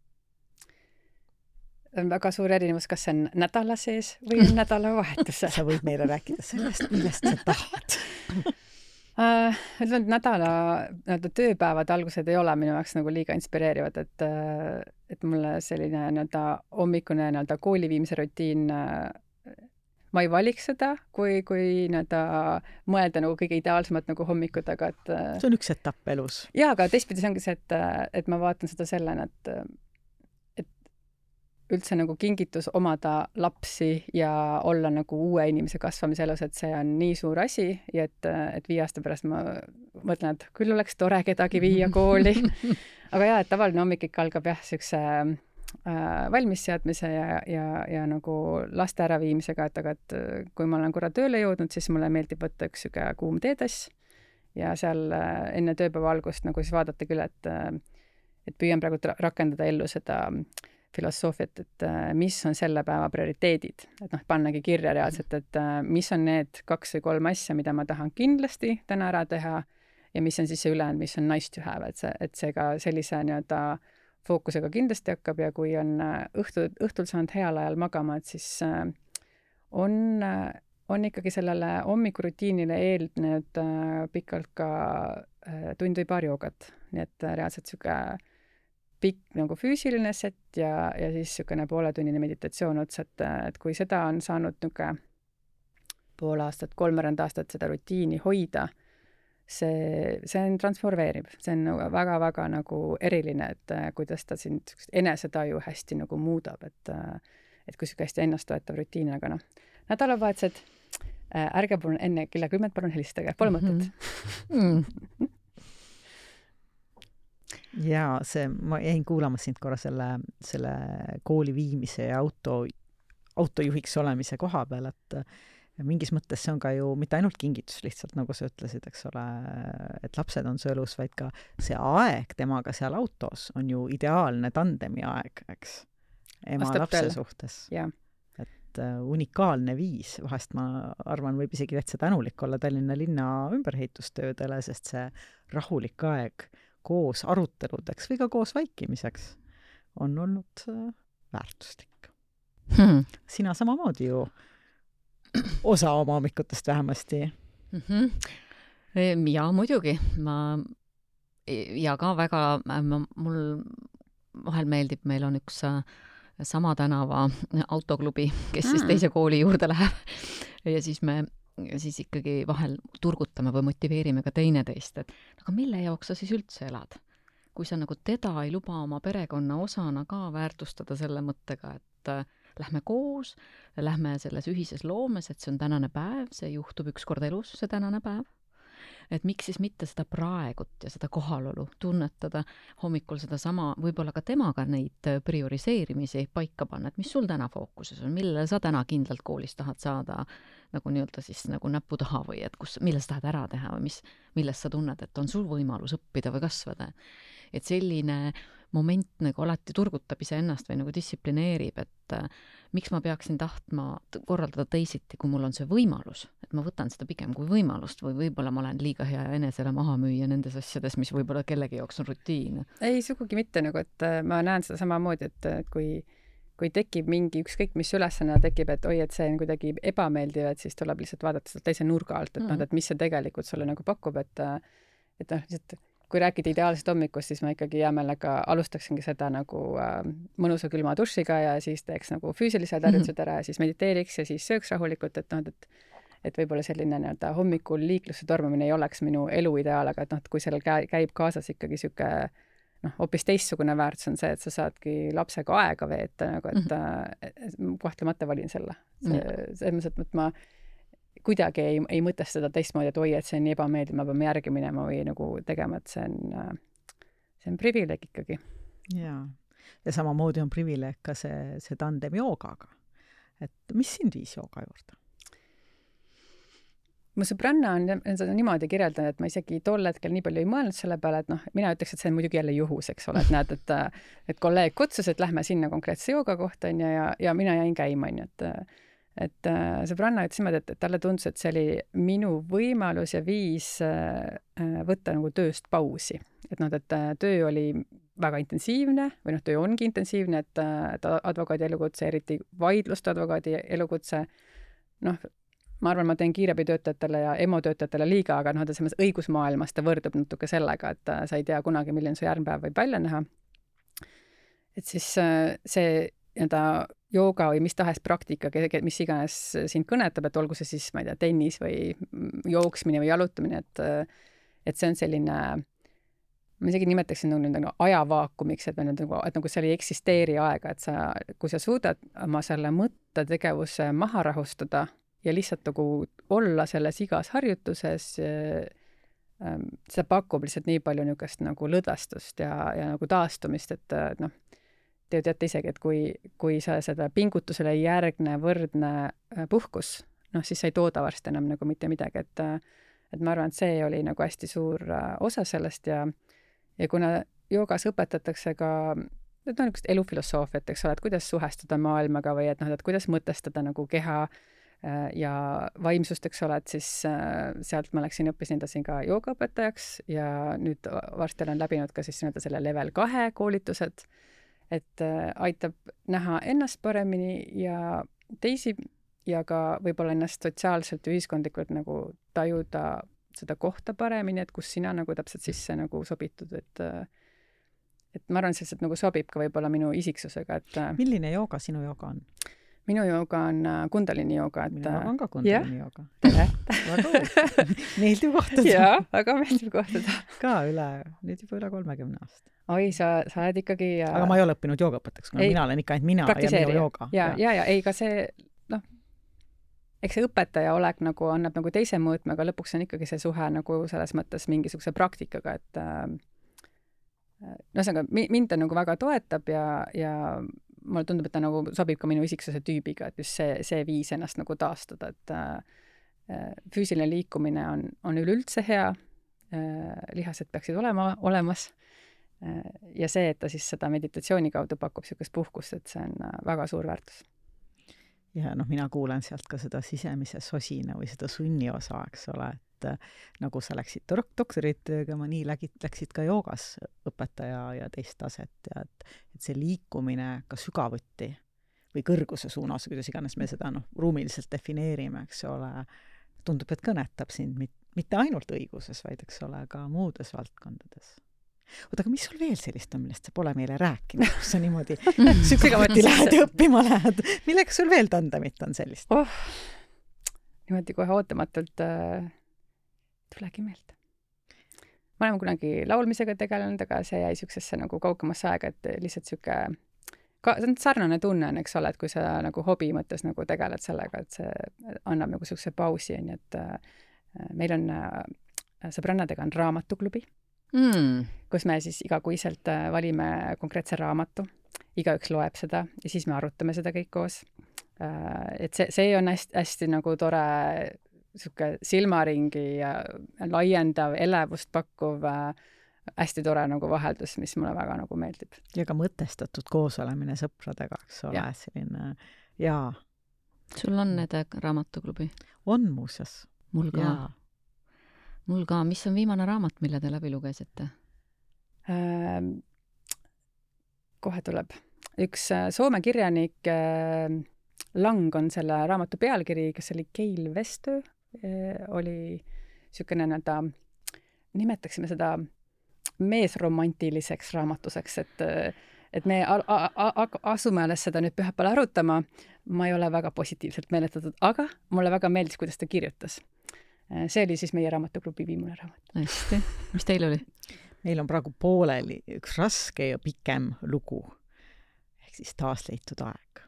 B: On väga suur erinevus, kas see on nädala sees või nädalavahetusel.
C: Sa võid meile rääkida sellest, millest sa tahad.
B: Ütleme, et nädala tööpäevad algused ei ole minu jaoks nagu liiga inspireerivad, et mulle selline hommikune kooli viimise rutiin, ma ei valiks seda, kui mõelda nagu kõige ideaalsemat nagu hommikud, aga et
C: see on üks etapp elus.
B: Jaa, aga teistpidi see ongi see, et ma vaatan seda sellena, et üldse nagu kingitus omada lapsi ja olla nagu uue inimese kasvamise elus, et see on nii suur asi ja et 5 aasta pärast ma mõtlen, et küll oleks tore kedagi viia kooli. Aga jaa, et tavaline hommik ikka algab siukse valmisseadmise ja nagu laste äraviimisega, et kui ma olen korra tööle jõudnud, siis mulle meeldib võtta üks süge kuum teedass ja seal enne tööpäeva algust nagu siis vaadata küll, et püüan praegu rakendada ellu seda filosoofiat, et mis on selle päeva prioriteedid, et pannagi kirja reaalselt, et mis on need 2 või 3 asja, mida ma tahan kindlasti täna ära teha ja mis on siis see ülejäänud, mis on nice to have, et see ka sellise fookusega kindlasti hakkab ja kui on õhtul saanud heal ajal magama, et siis on ikkagi sellele hommikurutiinile eelnenud pikalt ka tund või paar joogat, nii et reaalselt siuke pikk nagu füüsiline set ja siis niisugune pooletunnine meditatsioon otsa, et kui seda on saanud pool aastat, 3 aastat seda rutiini hoida, see on transformeeriv, see on väga-väga nagu eriline, et kuidas ta sind enesetaju hästi nagu muudab, et kui niisugune hästi ennast toetav rutiin, aga nädalavahetused, ärge palun enne kella 10, palun helistage, pole mõtet.
C: Ja ma jäin kuulama sind korra selle kooli viimise ja autojuhiks olemise koha peal, et mingis mõttes see on ka ju mitte ainult kingitus lihtsalt, nagu sa ütlesid, eks ole, et lapsed on su elus, vaid ka see aeg temaga seal autos on ju ideaalne tandemi aeg, eks, ema-lapse suhtes. Et unikaalne viis, vahest ma arvan, võib isegi täitsa tänulik olla Tallinna linna ümberhehitustöödele, sest see rahulik aeg koos aruteludeks või ka koos vaikimiseks on olnud väärtuslik. Sina samamoodi ju osa oma hommikutest vähemasti.
A: Ja muidugi. Ja ka väga, mul vahel meeldib, meil on üks sama tänava autoklubi, kes siis teise kooli juurde läheb ja siis ikkagi vahel turgutame või motiveerime ka teineteist, et aga mille jaoks sa siis üldse elad? Kui sa nagu teda ei luba oma perekonna osana ka väärtustada selle mõttega, et lähme koos, lähme selles ühises loomes, et see on tänane päev, see juhtub ükskord elus, see tänane päev. Et miks siis mitte seda praegut ja seda kohalolu tunnetada hommikul seda sama, võib-olla ka temaga neid prioriseerimisi paika panna, et mis sul täna fookuses on, millele sa täna kindlalt koolis tahad saada nagu nii-öelda siis nagu näpu taha või et mille sa tahad ära teha või millest sa tunned, et on sul võimalus õppida või kasvada. Et selline moment nagu alati turgutab iseennast või nagu distsiplineerib, et miks ma peaksin tahtma korraldada teisiti, kui mul on see võimalus, et ma võtan seda pigem kui võimalust või võib-olla ma olen liiga hea enesele maha müüa nendes asjades, mis võib-olla kellegi jaoks on rutiin.
B: Ei, sugugi mitte, nagu, et ma näen seda samamoodi, et kui kui tekib mingi ükskõik mis ülesanne tekib, et oi, et see on kuidagi ebameeldiv, et siis tuleb lihtsalt vaadata seda teise nurga alt, et et mis see tegelikult sulle nagu pakub, et lihtsalt kui rääkida ideaalsest hommikust, siis ma ikkagi hea meelega alustaksingi seda nagu mõnusa külma dušiga ja siis teeks nagu füüsilised harjutused ära ja siis mediteeriks ja siis sööks rahulikult, et võib-olla selline nii-öelda hommikul liikluse tormamine ei oleks minu elu ideaal, aga et kui sellel käib kaasas ikkagi sihuke hoopis teistsugune väärtus on see, et sa saadki lapsega aega veeta, nagu et kahtlemata valin selle. Selles mõttes, et ma kuidagi ei mõtlesta seda teistmoodi, et oi, et see on nii ebameeldiv, ma pean järgi minema või nagu tegema, et see on privileeg ikkagi.
C: Jaa. Ja samamoodi on privileeg ka see tandem joogaga. Et mis sind viis jooga juurde?
B: Mu sõbranna on seda niimoodi kirjeldanud, et ma isegi tol hetkel nii palju ei mõelnud selle peale, et mina ütleks, et see on muidugi jälle juhus, eks ole, et näed, et kolleeg kutsus, et lähme sinna konkreetse jooga kohta ja mina jäin käima, et sõbranna ütles niimoodi, et talle tundus, et see oli minu võimalus ja viis võtta nagu tööst pausi. Et töö oli väga intensiivne või töö ongi intensiivne, et advokaadi elukutse, eriti vaidluste advokaadi elukutse, ma arvan, ma teen kiirabitöötajatele ja EMO töötajatele liiga, aga selles õigusmaailmas ta võrdub natuke sellega, et sa ei tea kunagi, milline su järgpäev võib välja näha. Et siis see jooga või mis tahes praktika, mis iganes sind kõnetab, et olgu see siis, ma ei tea, tennis või jooksmine või jalutamine, et see on selline, ma isegi nimetaksin nagu ajavaakumiks, et nagu seal ei eksisteeri aega, et kui sa suudad oma selle mõttetegevuse maha rahustada ja lihtsalt nagu olla selles igas harjutuses, see pakub lihtsalt nii palju niisugust nagu lõdvestust ja nagu taastumist, et te teate isegi, et kui sa seda pingutusele järgne võrdne puhkus, siis sa ei tooda varsti enam nagu mitte midagi, et ma arvan, et see oli nagu hästi suur osa sellest ja kuna joogas õpetatakse ka niisugust elufilosoofiat, eks ole, et kuidas suhestuda maailmaga või et kuidas mõtestada nagu keha ja vaimsust, eks ole, et siis sealt ma õppisin edasi ka joogaõpetajaks ja nüüd varsti olen läbinud ka siis selle level 2 koolitused, et aitab näha ennast paremini ja teisi ja ka võib-olla ennast sotsiaalselt ja ühiskondlikult nagu tajuda seda kohta paremini, et kus sina nagu täpselt sisse nagu sobitud, et ma arvan, et nagu sobib ka võib-olla minu isiksusega, et
C: milline jooga sinu jooga on?
B: Minu jooga on kundalini jooga.
C: Minu jooga on ka kundalini jooga.
B: Tere!
C: Meeldib kohtada.
B: Jaa, väga meeldib kohtada.
C: Ka nüüd juba üle 30 aasta.
B: Oi, sa oled ikkagi...
C: Aga ma ei ole õppinud joogaõpetajaks, kuna mina olen ikka ainult mina ja minu jooga.
B: Ja, ei, ka see, eks see õpetaja olek nagu annab nagu teise mõõtme, aga lõpuks on ikkagi see suhe nagu selles mõttes mingisuguse praktikaga, et mind ta nagu väga toetab ja mulle tundub, et ta nagu sobib ka minu isiksuse tüübiga, et just see viis ennast nagu taastada, et füüsiline liikumine on üleüldse hea, lihased peaksid olema olemas ja see, et ta siis seda meditatsiooni kaudu pakub niisugust puhkust, et see on väga suur väärtus.
C: Ja mina kuulen sealt ka seda sisemise sosina või seda sunni osa, eks ole, et nagu sa läksid doktorit töögama, nii läksid ka joogas õpetaja ja teist taset ja et see liikumine ka sügavuti või kõrguse suunas, kuidas iganes me seda ruumiliselt defineerime, eks ole, tundub, et kõnetab sind mitte ainult õiguses, vaid eks ole, ka muudes valdkondades. Oota, aga mis sul veel sellist on, millest sa pole meile rääkinud, kus sa niimoodi sügavuti lähed ja õppima lähed? Millega sul veel tandemit on sellist?
B: Niimoodi kohe ootamatult tulegi meelde. Ma olen kunagi laulmisega tegelenud, aga see jäi niisugusesse nagu kaugemasse aega, et lihtsalt see on sarnane tunne, eks ole, et kui sa nagu hobi mõttes nagu tegeled sellega, et see annab nagu niisuguse pausi, et meil on sõbrannadega on raamatuklubi, kus me siis igakuiselt valime konkreetse raamatu, igaüks loeb seda ja siis me arutame seda kõik koos. Et see on hästi nagu tore sihuke silmaringi ja laiendav, elevust pakkuv, hästi tore nagu vaheldus, mis mulle väga nagu meeldib.
C: Ja ka mõtestatud koosolemine sõpradega, eks ole, selline, jaa.
A: Sul on need raamatuklubi?
C: On muuseas.
A: Mul ka. Mis on viimane raamat, mille te läbi lugesite?
B: Kohe tuleb. üks Soome kirjanik Lang on selle raamatu pealkiri, kes oli Keil Vestö, oli niisugune nimetaksime seda meesromantiliseks raamatuseks, et me asume alles seda nüüd pühapäeval arutama. Ma ei ole väga positiivselt meeletatud, aga mulle väga meeldis, kuidas ta kirjutas. See oli siis meie raamatuklubi viimane raamat.
A: Hästi. Mis teil oli?
C: Meil on praegu pooleli üks raske ja pikem lugu. Ehk siis taasleitud aeg.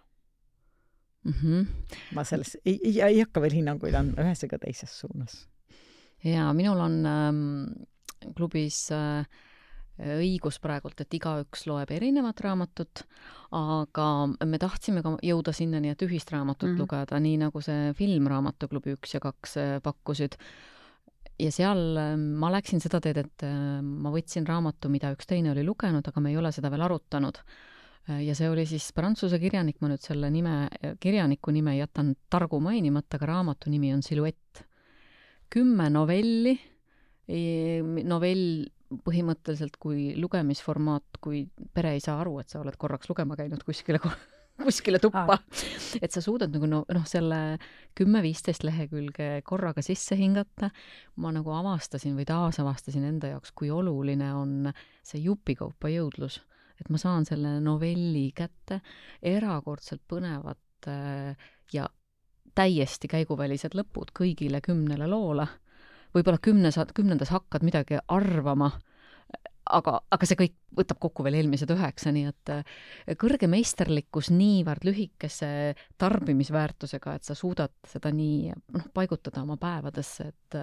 C: Ma selles ei hakka veel hinnanguid andma ühes ega teises suunas.
A: Ja minul on klubis õigus praegult, et igaüks loeb erinevat raamatut, aga me tahtsime ka jõuda sinnani, et ühist raamatut lugeda, nii nagu see filmraamatuklubi 1 ja 2 pakkusid. Ja seal ma läksin seda teed, et ma võtsin raamatu, mida üks teine oli lugenud, aga me ei ole seda veel arutanud. Ja see oli siis prantsuse kirjanik, ma nüüd selle kirjaniku nime jätan targu mainimata, aga raamatu nimi on Siluett. 10 novelli, novell põhimõtteliselt kui lugemisformaat, kui pere ei saa aru, et sa oled korraks lugema käinud kuskile tuppa. Et sa suudad nagu selle 10-15 lehekülge korraga sisse hingata. Ma nagu avastasin või taasavastasin enda jaoks, kui oluline on see jupikaupa jõudlus. Et ma saan selle novelli kätte, erakordselt põnevad ja täiesti käiguvälised lõpud kõigile 10 loola. Võib-olla 10. hakkad midagi arvama, aga see kõik võtab kokku veel eelmised 9, nii et kõrge meisterlikkus niivõrd lühikese tarbimisväärtusega, et sa suudad seda nii paigutada oma päevadesse, et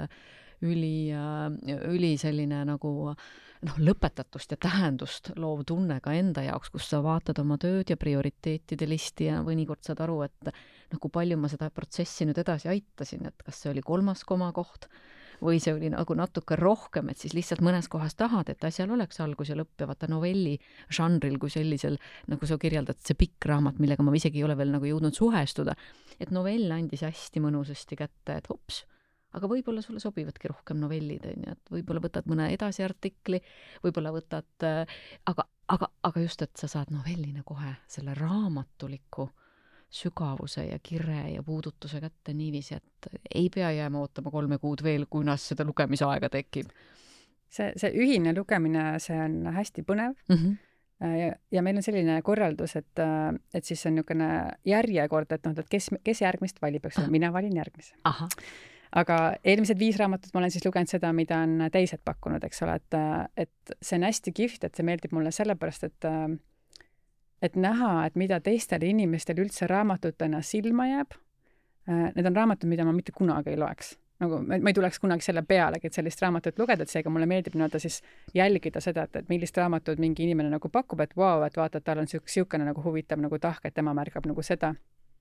A: üli selline nagu lõpetatust ja tähendust loov tunne ka enda jaoks, kus sa vaatad oma tööd ja prioriteetide listi ja mõnikord saad aru, et kui palju ma seda protsessi nüüd edasi aitasin, et kas see oli 3. komakoht või see oli nagu natuke rohkem, et siis lihtsalt mõnes kohas tahad, et asjal oleks algus ja lõpp ja vaata novelli žanril kui sellisel, nagu sa kirjeldad, see pikk raamat, millega ma isegi ei ole veel nagu jõudnud suhestuda, et novell andis hästi mõnusasti kätte, et hops, aga võib-olla sulle sobivadki rohkem novellid, et võib-olla võtad mõne edasiartikli, võib-olla võtad, aga just, et sa saad novellina kohe selle raamatuliku sügavuse ja kire ja puudutuse kätte niiviisi, et ei pea jääma ootama 3 kuud veel, kunas seda lugemisaega tekib.
B: See ühine lugemine, see on hästi põnev. Ja meil on selline korraldus, et siis on niisugune järjekord, et kes järgmist valib, eks ole, mina valin järgmise. Aga eelmised 5 raamatut ma olen siis lugenud seda, mida on teised pakkunud, eks ole, et see on hästi kihvt, et see meeldib mulle sellepärast, et näha, et mida teistel inimestel üldse raamatutena silma jääb. Need on raamatud, mida ma mitte kunagi ei loeks. Nagu, ma ei tuleks kunagi selle pealegi, et sellist raamatut lugeda, et seega mulle meeldib siis jälgida seda, et millist raamatut mingi inimene nagu pakub, et vau, et vaata, et tal on siukene nagu huvitav nagu tahk, et tema märgab nagu seda.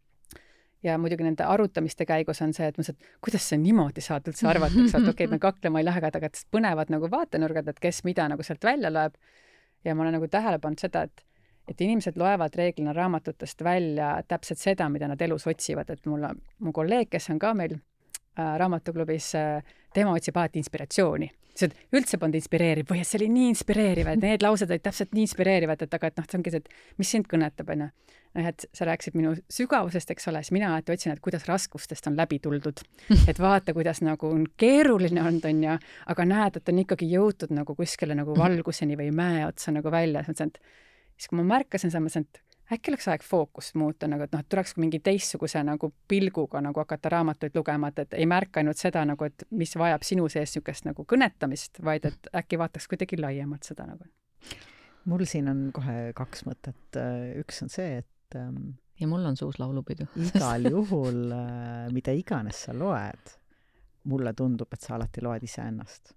B: Ja muidugi nende arutamiste käigus on see, et mõtled, kuidas see niimoodi saad üldse arvata, et okei, me kaklema ei lähe, aga põnevad nagu vaatenurgad, et kes mida nagu sealt välja loeb. Ja ma olen nagu tähele pannud seda, et inimesed loevad reeglina raamatutest välja täpselt seda, mida nad elus otsivad, et mu kolleeg, kes on ka meil raamatuklubis, tema otsib alati inspiratsiooni. See üldse polnud inspireeriv või et see oli nii inspireeriv, et need laused olid täpselt nii inspireerivad, et aga see ongi see, et mis sind kõnetab, et sa rääkisid minu sügavusest, eks ole, siis mina alati otsin, et kuidas raskustest on läbi tuldud. Et vaata, kuidas nagu on keeruline on ja, aga näed, et on ikkagi jõutud nagu kuskile nagu valguseni või mäe otsa nagu välja. Siis kui ma märkasin seda, et äkki oleks aeg fookust muuta, nagu, et tuleks mingi teistsuguse nagu pilguga nagu hakata raamatuid lugema, et ei märka ainult seda, nagu, et mis vajab sinu sees niisugust nagu kõnetamist, vaid et äkki vaataks kuidagi laiemalt seda nagu.
C: Mul siin on kohe 2 mõtet. Üks on see, et
A: ja mul on suus laulupidu.
C: Igal juhul, mida iganes sa loed, mulle tundub, et sa alati loed iseennast.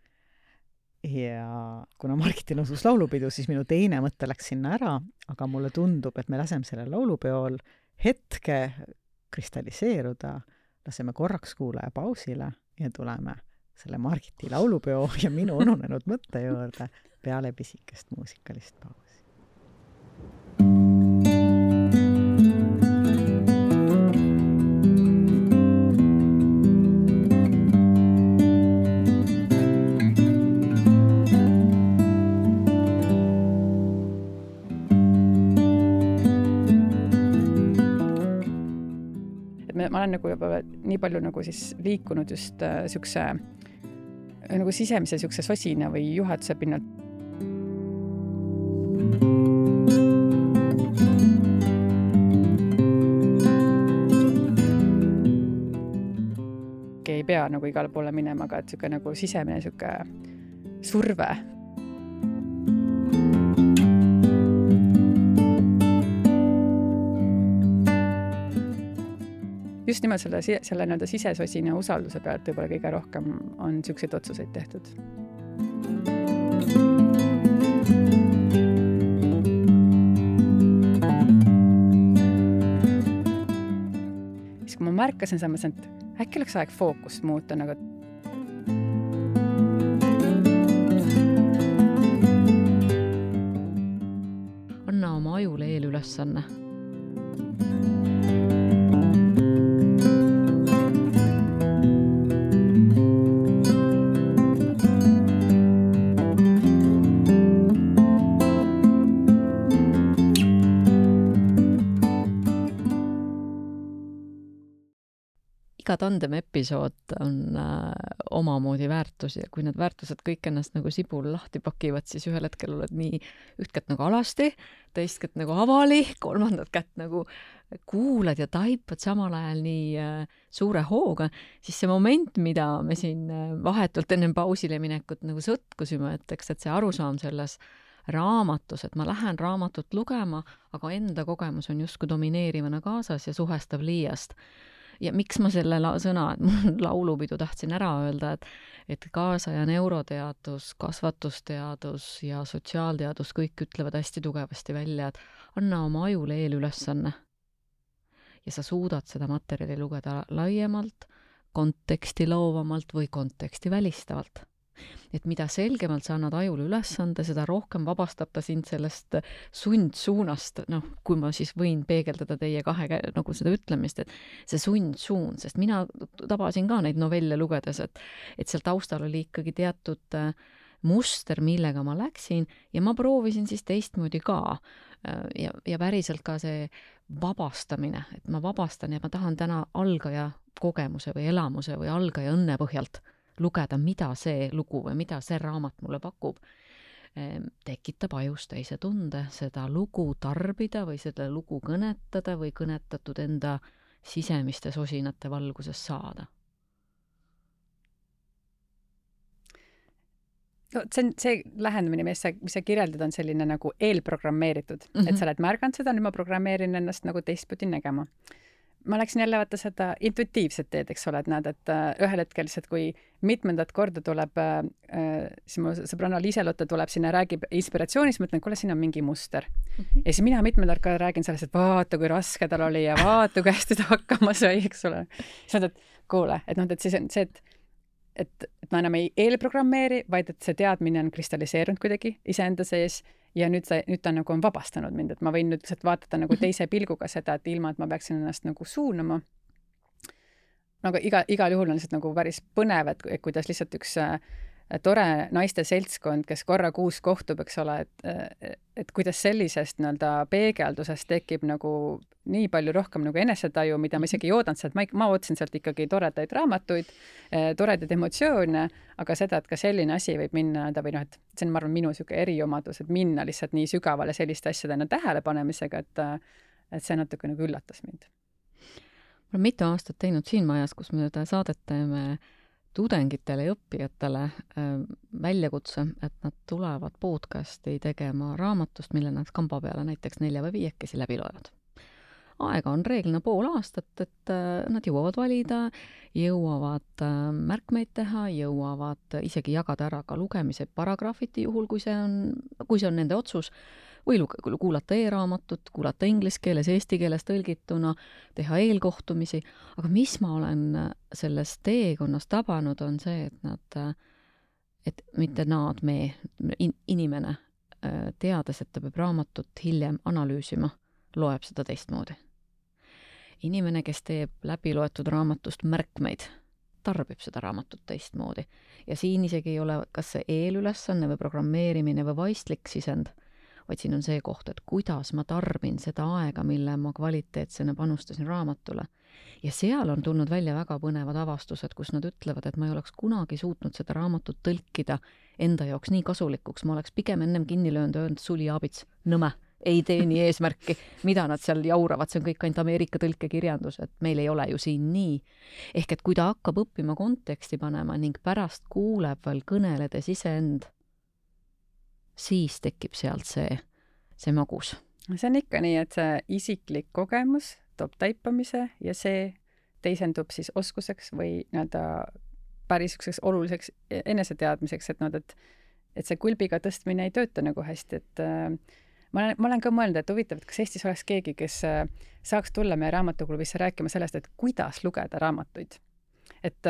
C: Ja kuna Margitil on suus laulupidu, siis minu teine mõte läks sinna ära, aga mulle tundub, et me laseme selle laulupeol hetke kristalliseeruda, laseme korraks kuulaja pausile ja tuleme selle Margiti laulupeo ja minu ununenud mõtte juurde peale pisikest muusikalist pausi.
B: ma olen nagu juba nii palju nagu siis liikunud just siukse nagu sisemise siukse sosina või juhatuse pinnalt. Ei pea nagu igale poole minema, aga et siuke nagu sisemine siuke surve. Just nimelt selle nii-öelda sisesosina usalduse pealt võib-olla kõige rohkem on siukseid otsuseid tehtud. Siis kui ma märkasin, siis mõtlesin, et äkki oleks aeg fookust muuta nagu.
A: Anna oma ajule eelülesanne. Iga tandem episood on omamoodi väärtus ja kui need väärtused kõik ennast nagu sibul lahti pakivad, siis ühel hetkel oled nii üht kätt nagu alasti, teist kätt nagu avali, kolmandat kätt nagu kuulad ja taipad samal ajal nii suure hooga, siis see moment, mida me siin vahetult enne pausile minekut nagu sõtkusime, et see arusaam selles raamatus, et ma lähen raamatut lugema, aga enda kogemus on justkui domineerivana kaasas ja suhestav liiast. Ja miks ma selle sõna, et mul laulupidu tahtsin ära öelda, et kaasaja neuroteadus, kasvatusteadus ja sotsiaalteadus kõik ütlevad hästi tugevasti välja, et anna oma ajule eelülesanne. Ja sa suudad seda materjali lugeda laiemalt, konteksti loovamalt või konteksti välistavalt. Et mida selgemalt sa annad ajule ülesande, seda rohkem vabastab ta sind sellest sundsuunast, kui ma siis võin peegeldada teie kahe nagu seda ütlemist, et see sundsuun, sest mina tabasin ka neid novelle lugedes, et seal taustal oli ikkagi teatud muster, millega ma läksin ja ma proovisin siis teistmoodi ka ja päriselt ka see vabastamine, et ma vabastan ja ma tahan täna algaja kogemuse või elamuse või algaja õnne põhjalt lugeda, mida see lugu või mida see raamat mulle pakub, tekitab ajus teise tunde, seda lugu tarbida või seda lugu kõnetada või kõnetatud enda sisemiste sosinate valguses saada.
B: No, see lähenemine, mis sa kirjeldad, on selline nagu eelprogrammeeritud, et sa oled märganud seda, nüüd ma programmeerin ennast nagu teistpidi nägema. Ma läksin jälle vaata seda intuitiivset teed, eks ole, et näed, et ühel hetkel lihtsalt, kui mitmendat korda tuleb, siis mu sõbranna Liiselotte tuleb sinna, räägib inspiratsioonist, mõtlen, kuule, siin on mingi muster. Ja siis mina mitmendat korda räägin sellest, et vaata, kui raske tal oli ja vaata, kui hästi ta hakkama sai, eks ole. Siis mõtled, et kuule, et siis on see, et ma enam ei eelprogrammeeri, vaid et see teadmine on kristalliseerunud kuidagi iseenda sees ja nüüd ta nagu on vabastanud mind, et ma võin nüüd lihtsalt vaadata nagu teise pilguga seda, et ilma, et ma peaksin ennast nagu suunama. Nagu igal juhul on lihtsalt nagu päris põnev, et kuidas lihtsalt üks tore naiste seltskond, kes korra kuus kohtub, eks ole, et kuidas sellisest nii-öelda peegeldusest tekib nagu nii palju rohkem nagu enesetaju, mida ma isegi ei oodanud sealt, ma ootasin sealt ikkagi toredaid raamatuid, toredaid emotsioone, aga seda, et ka selline asi võib minna, või et see on, ma arvan, minu siuke eriomadus, et minna lihtsalt nii sügavale selliste asjadena tähelepanemisega, et see natuke nagu üllatas mind.
A: Ma olen mitu aastat teinud siin majas, kus me saadet teeme tudengitele ja õppijatele väljakutse, et nad tulevad podcasti tegema raamatust, mille nad kamba peale näiteks 4 või 5 läbi loevad. Aega on reeglina pool aastat, et nad jõuavad valida, jõuavad märkmeid teha, jõuavad isegi jagada ära ka lugemise paragraafiti juhul, kui see on nende otsus, või kuulata e-raamatut, kuulata inglise keeles, eesti keeles tõlgituna, teha eelkohtumisi, aga mis ma olen selles teekonnas tabanud, on see, et mitte inimene, teades, et ta peab raamatut hiljem analüüsima, loeb seda teistmoodi. Inimene, kes teeb läbiloetud raamatust märkmeid, tarbib seda raamatut teistmoodi. Ja siin isegi ei ole kas see eelülesanne või programmeerimine või vaistlik sisend, vaid siin on see koht, et kuidas ma tarbin seda aega, mille ma kvaliteetsena panustasin raamatule. Ja seal on tulnud välja väga põnevad avastused, kus nad ütlevad, et ma ei oleks kunagi suutnud seda raamatut tõlkida enda jaoks nii kasulikuks, ma oleks pigem ennem kinni löönud ja öelnud, Suli Aabits, nõme, ei teeni eesmärki, mida nad seal jauravad, see on kõik ainult Ameerika tõlkekirjandus, et meil ei ole ju siin nii. Ehk et kui ta hakkab õppima konteksti panema ning pärast kuuleb veel kõneledes iseend, siis tekib sealt see magus.
B: See on ikka nii, et see isiklik kogemus toob taipamise ja see teisendub siis oskuseks või päris oluliseks eneseteadmiseks, et see kulbiga tõstmine ei tööta nagu hästi, et ma olen ka mõelnud, et huvitav, et kas Eestis oleks keegi, kes saaks tulla meie raamatuklubisse rääkima sellest, et kuidas lugeda raamatuid. Et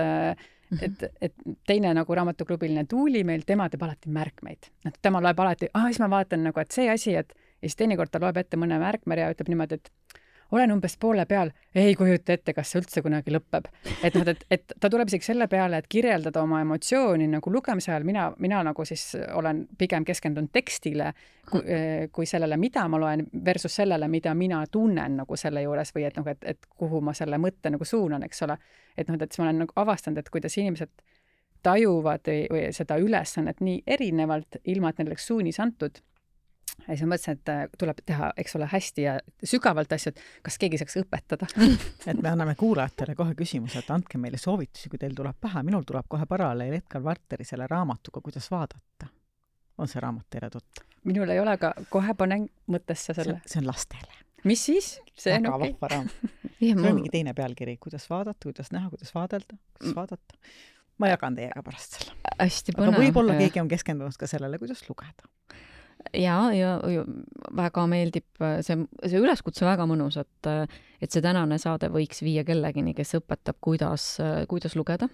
B: teine nagu raamatuklubiline Tuuli meil, tema teeb alati märkmeid. Tema loeb alati, siis ma vaatan nagu, et see asi, ja siis teinekord ta loeb ette mõne märkmere ja ütleb niimoodi, et olen umbes poole peal, ei kujuta ette, kas see üldse kunagi lõpeb. Et ta tuleb isegi selle peale, et kirjeldada oma emotsiooni nagu lugemise ajal. Mina nagu siis olen pigem keskendunud tekstile kui sellele, mida ma loen versus sellele, mida mina tunnen nagu selle juures või et kuhu ma selle mõtte nagu suunan, eks ole. Et siis ma olen nagu avastanud, et kuidas inimesed tajuvad või seda ülesannet nii erinevalt, ilma et neil oleks suunis antud. Ja siis ma mõtlesin, et tuleb teha, eks ole, hästi ja sügavalt asju, et kas keegi saaks õpetada.
C: Et me anname kuulajatele kohe küsimuse, et andke meile soovitusi, kui teil tuleb pähe. Minul tuleb kohe paralleel Edgar Varteri selle raamatuga, kuidas vaadata. On see raamat teile tuttav?
B: Minul ei ole, aga kohe panen mõttesse selle.
C: See on lastele.
B: Mis siis? See on
C: okei. Vahva raamat. See on mingi teine pealkiri, kuidas vaadata, kuidas näha, kuidas vaadelda, kuidas vaadata. Ma jagan teiega pärast selle.
A: Hästi põnev.
C: Aga võib-olla keegi on keskendunud ka sellele, kuidas lugeda.
A: Ja väga meeldib see üleskutse väga mõnus, et see tänane saade võiks viia kellegini, kes õpetab, kuidas lugeda,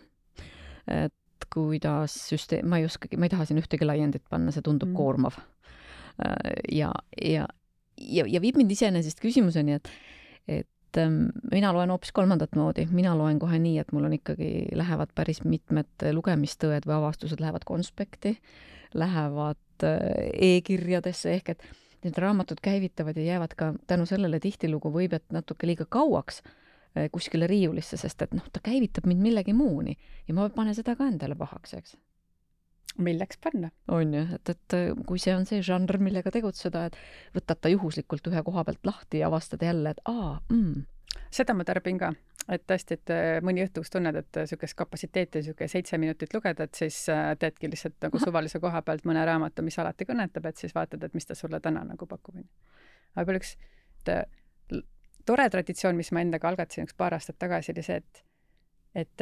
A: et kuidas süsteem, ma ei taha siin ühtegi laiendit panna, see tundub koormav. Ja viib mind iseenesest küsimuseni, et mina loen hoopis kolmandat moodi. Mina loen kohe nii, et mul on ikkagi lähevad päris mitmed lugemistõed või avastused lähevad konspekti, lähevad e-kirjadesse, ehk et need raamatud käivitavad ja jäävad ka tänu sellele tihtilugu võib, et natuke liiga kauaks kuskile riiulisse, sest et ta käivitab mind millegi muuni ja ma panen seda ka endale pahaks, eks.
B: Milleks panna?
A: On ju, et kui see on see žanr, millega tegutseda, et võtad ta juhuslikult ühe koha pealt lahti ja avastad jälle, et
B: Seda ma tarbin ka, et tõesti, et mõni õhtuks tunned, et sükest kapatsiteeti 7 minutit lugeda, et siis teedki lihtsalt nagu suvalise koha pealt mõne raamatu, mis alati kõnetab, et siis vaatad, et mis ta sulle täna nagu pakub. Aga üks tore traditsioon, mis ma endaga algatasin 2 aastat tagasi, oli see, et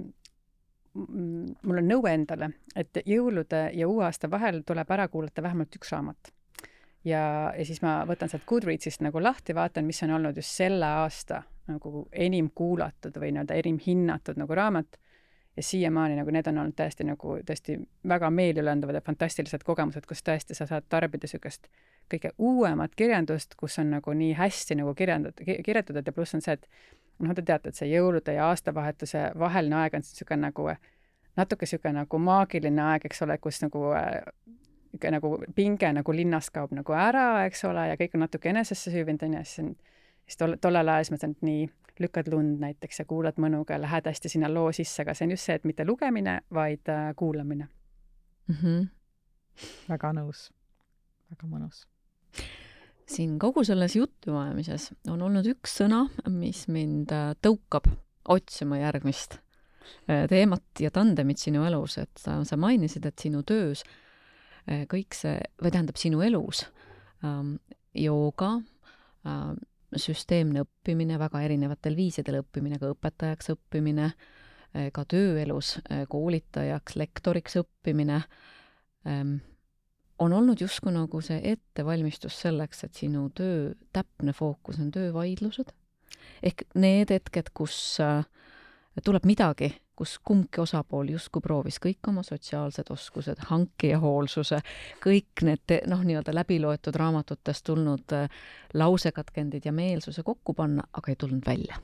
B: mul on nõue endale, et jõulude ja uue aasta vahel tuleb ära kuulata vähemalt 1 raamat. Ja siis ma võtan sealt Goodreadsist nagu lahti, vaatan, mis on olnud just selle aasta nagu enim kuulatud või enim hinnatud nagu raamat. Ja siiamaani nagu need on olnud tõesti väga meeliolendavad ja fantastilised kogemused, kus tõesti sa saad tarbida sükest kõige uuemat kirjandust, kus on nagu nii hästi nagu kirjutatud ja pluss on see, et te teate, et see jõulude ja aastavahetuse vaheline aeg on süke nagu natuke süke nagu maagiline aeg, eks ole, kus nagu pinge nagu linnast kaob nagu ära, eks ole, ja kõik on natuke enesesse süüvinud, ja siis tollel ajal mõtlen, et nii lükkad lund näiteks ja kuulad mõnuga ja lähed hästi sinna loo sisse, aga see on just see, et mitte lugemine, vaid kuulamine.
C: Väga nõus. Väga mõnus.
A: Siin kogu selles jutuajamises on olnud üks sõna, mis mind tõukab otsima järgmist teemat ja tandemit sinu elus, et sa mainisid, et sinu töös kõik see, või tähendab sinu elus, jooga, süsteemne õppimine, väga erinevatel viisidel õppimine, ka õpetajaks õppimine, ka tööelus koolitajaks, lektoriks õppimine, on olnud justkui nagu see ettevalmistus selleks, et sinu töö täpne fookus on töövaidlused. Ehk need hetked, kus tuleb midagi, kus kumbki osapool justkui proovis kõik oma sotsiaalsed oskused, hankija hoolsuse, kõik need nii-öelda läbiloetud raamatutest tulnud lausekatkendid ja meelsuse kokku panna, aga ei tulnud välja.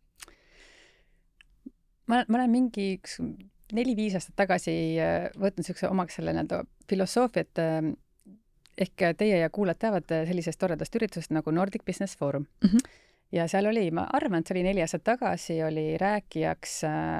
B: Ma olen mingi 4-5 aastat tagasi võtnud omaks selle filosoofiat, ehk teie ja kuulajad teavad sellisest toredast üritusest nagu Nordic Business Forum. Ja seal oli, ma arvan, et see oli 4 aastat tagasi, oli rääkijaks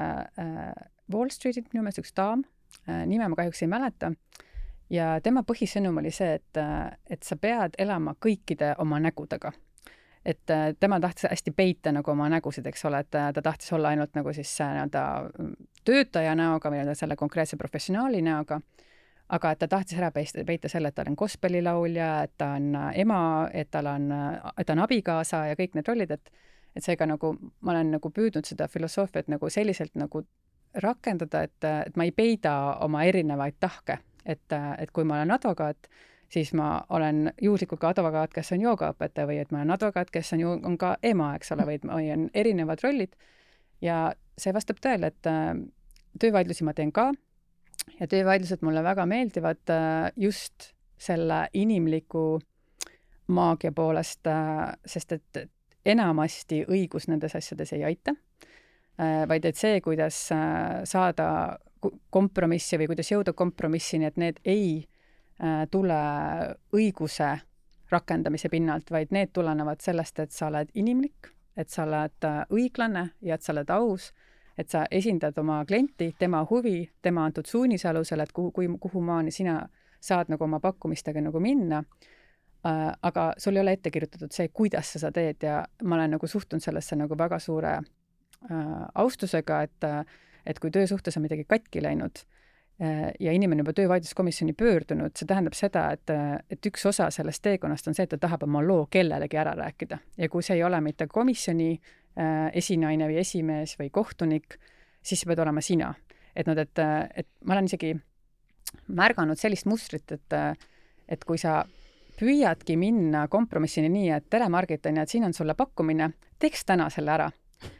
B: Wall Streetit minu meelest üks daam, nime ma kahjuks ei mäleta, ja tema põhisõnum oli see, et sa pead elama kõikide oma nägudega. Et tema tahtis hästi peita nagu oma nägusid, eks ole, et ta tahtis olla ainult nagu siis töötaja näoga või selle konkreetse professionaali näoga, aga et ta tahtis ära peita selle, et ta on gospelilaulja, et ta on ema, et ta on abikaasa ja kõik need rollid, et seega nagu ma olen nagu püüdnud seda filosoofiat nagu selliselt nagu rakendada, et ma ei peida oma erinevaid tahke, et kui ma olen advokaat, siis ma olen juhuslikult ka advokaat, kes on joogaõpetaja või et ma olen advokaat, kes on ka ema, eks ole, või on erinevad rollid. Ja see vastab tõele, et töövaidlusi ma teen ka ja töövaidlused mulle väga meeldivad just selle inimliku maagia poolest, sest et enamasti õigus nendes asjades ei aita, vaid et see, kuidas saada kompromissi või kuidas jõuda kompromissini, et need ei tule õiguse rakendamise pinnalt, vaid need tulenevad sellest, et sa oled inimlik, et sa oled õiglane ja et sa oled aus, et sa esindad oma klienti, tema huvi, tema antud suunise alusel, et kuhu maani sina saad nagu oma pakkumistega nagu minna. Aga sul ei ole ette kirjutatud see, kuidas sa teed ja ma olen nagu suhtunud sellesse nagu väga suure austusega, et kui töösuhtes on midagi katki läinud ja inimene juba töövaidluskomisjoni pöördunud, see tähendab seda, et üks osa sellest teekonnast on see, et ta tahab oma loo kellelegi ära rääkida. Ja kui see ei ole mitte komisjoni esinaine või esimees või kohtunik, siis see pead olema sina. Et ma olen isegi märganud sellist mustrit, et kui sa püüadki minna kompromissini nii, et tere Margit, et siin on sulle pakkumine, teeks täna selle ära.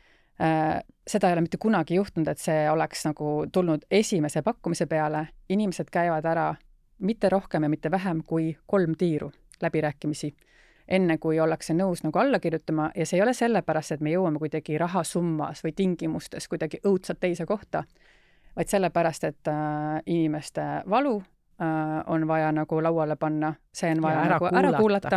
B: Seda ei ole mitte kunagi juhtunud, et see oleks nagu tulnud esimese pakkumise peale. Inimesed käivad ära mitte rohkem ja mitte vähem kui 3 tiiru läbirääkimisi, enne kui ollakse nõus nagu alla kirjutama ja see ei ole sellepärast, et me jõuame kuidagi rahasummas või tingimustes kuidagi õudselt teise kohta, vaid sellepärast, et inimeste valu on vaja nagu lauale panna, see on vaja nagu ära kuulata.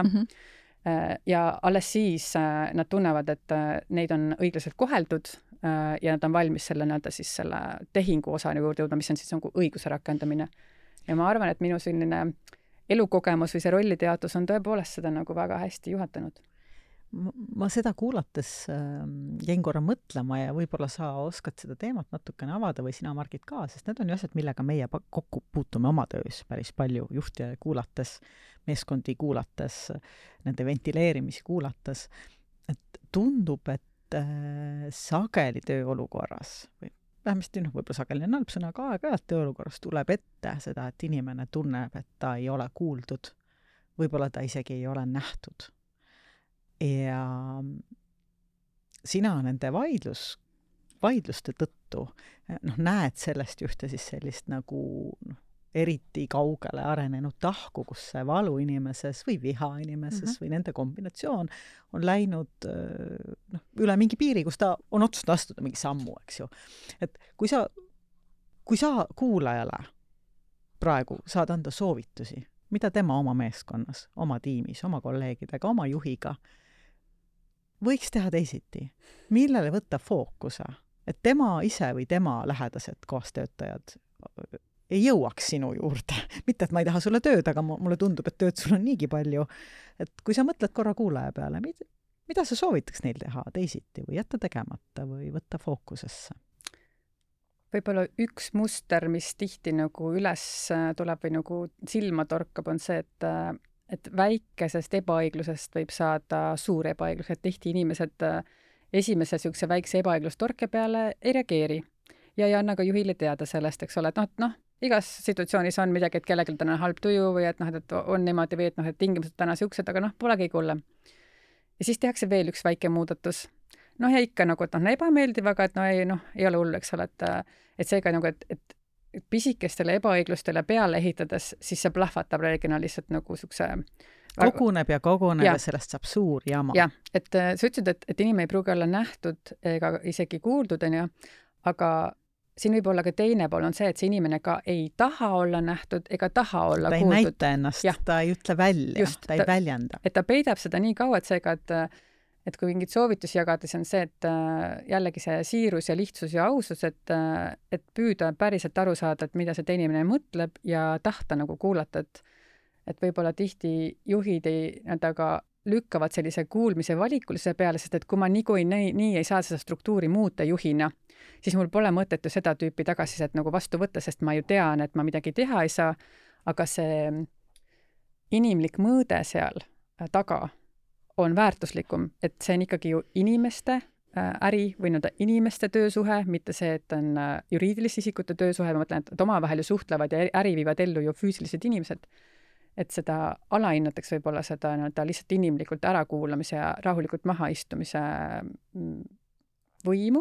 B: Ja alles siis nad tunnevad, et neid on õiglaselt koheldud ja nad on valmis selle tehingu osa juurde jõudma, mis on siis nagu õiguse rakendamine. Ja ma arvan, et minu selline elukogemus või see rolliteadus on tõepoolest seda nagu väga hästi juhatanud.
C: Ma seda kuulates jäin korra mõtlema ja võib-olla sa oskad seda teemat natukene avada või sina, Margit, ka, sest need on ju asjad, millega meie kokku puutume oma töös päris palju, juhti kuulates, meeskondi kuulates, nende ventileerimisi kuulates. Et tundub, et sageli tööolukorras, või vähemasti võib-olla sageli on halb sõna ka aeg-ajalt tööolukorras tuleb ette seda, et inimene tunneb, et ta ei ole kuuldud, võib-olla ta isegi ei ole nähtud. Ja sina nende vaidluste tõttu näed sellest ühte siis sellist nagu eriti kaugele arenenud tahku, kus see valu inimeses või viha inimeses või nende kombinatsioon on läinud üle mingi piiri, kus ta on otsustanud astuda mingi sammu, eks ju. Et kui sa kuulajale praegu saad anda soovitusi, mida tema oma meeskonnas, oma tiimis, oma kolleegidega, oma juhiga võiks teha teisiti, millele võtta fookuse, et tema ise või tema lähedased koostöötajad ei jõuaks sinu juurde. Mitte, et ma ei taha sulle tööd, aga mulle tundub, et tööd sul on niigi palju. Et kui sa mõtled korra kuulaja peale, mida sa soovitaks neil teha teisiti või jätta tegemata või võtta fookusesse?
B: Võib-olla üks muster, mis tihti nagu üles tuleb või nagu silma torkab, on see, et väikesest ebaõiglusest võib saada suur ebaõiglus, et tihti inimesed esimese sükse väikse ebaõiglustorke peale ei reageeri ja ei anna ka juhile teada sellest, eks ole, et igas situatsioonis on midagi, et kellelgi on halb tuju või et on niimoodi või et tingimused täna siuksed, aga pole kõik hullem. Ja siis tehakse veel üks väike muudatus. Ja ikka nagu, et ebameeldiv, aga et ei ole hullu, eks ole, et seega nagu, et pisikestele ebaõiglustele peale ehitades, siis see plahvatab reeglina lihtsalt nagu sukse
C: koguneb ja sellest saab suur jama.
B: Jah, et sa ütlesid, et inimene ei pruugi olla nähtud ega isegi kuuldud, aga siin võib olla ka teine pool on see, et see inimene ka ei taha olla nähtud ega taha olla
C: ta ei
B: kuuldud.
C: näita ennast, ta ei ütle välja, ta ei väljenda.
B: Et ta peidab seda nii kaua, et seega, et kui mingid soovitusi jagada, see on see, et jällegi see siirus ja lihtsus ja ausus, et püüda päriselt aru saada, et mida see teine inimene mõtleb ja tahta nagu kuulata, et võib-olla tihti juhid nad aga lükkavad sellise kuulmise valikulisuse peale, sest et kui ma nii ei saa seda struktuuri muuta juhina, siis mul pole mõtet ju seda tüüpi tagasisidet nagu vastu võtta, sest ma ju tean, et ma midagi teha ei saa, aga see inimlik mõõde seal taga on väärtuslikum, et see on ikkagi ju inimeste äri või inimeste töösuhe, mitte see, et on juriidiliste isikute töösuhe, ma mõtlen, et omavahel ju suhtlevad ja äri viivad ellu ju füüsilised inimesed. Et seda alahinnatakse võib-olla seda lihtsalt inimlikult ärakuulamise ja rahulikult mahaistumise võimu.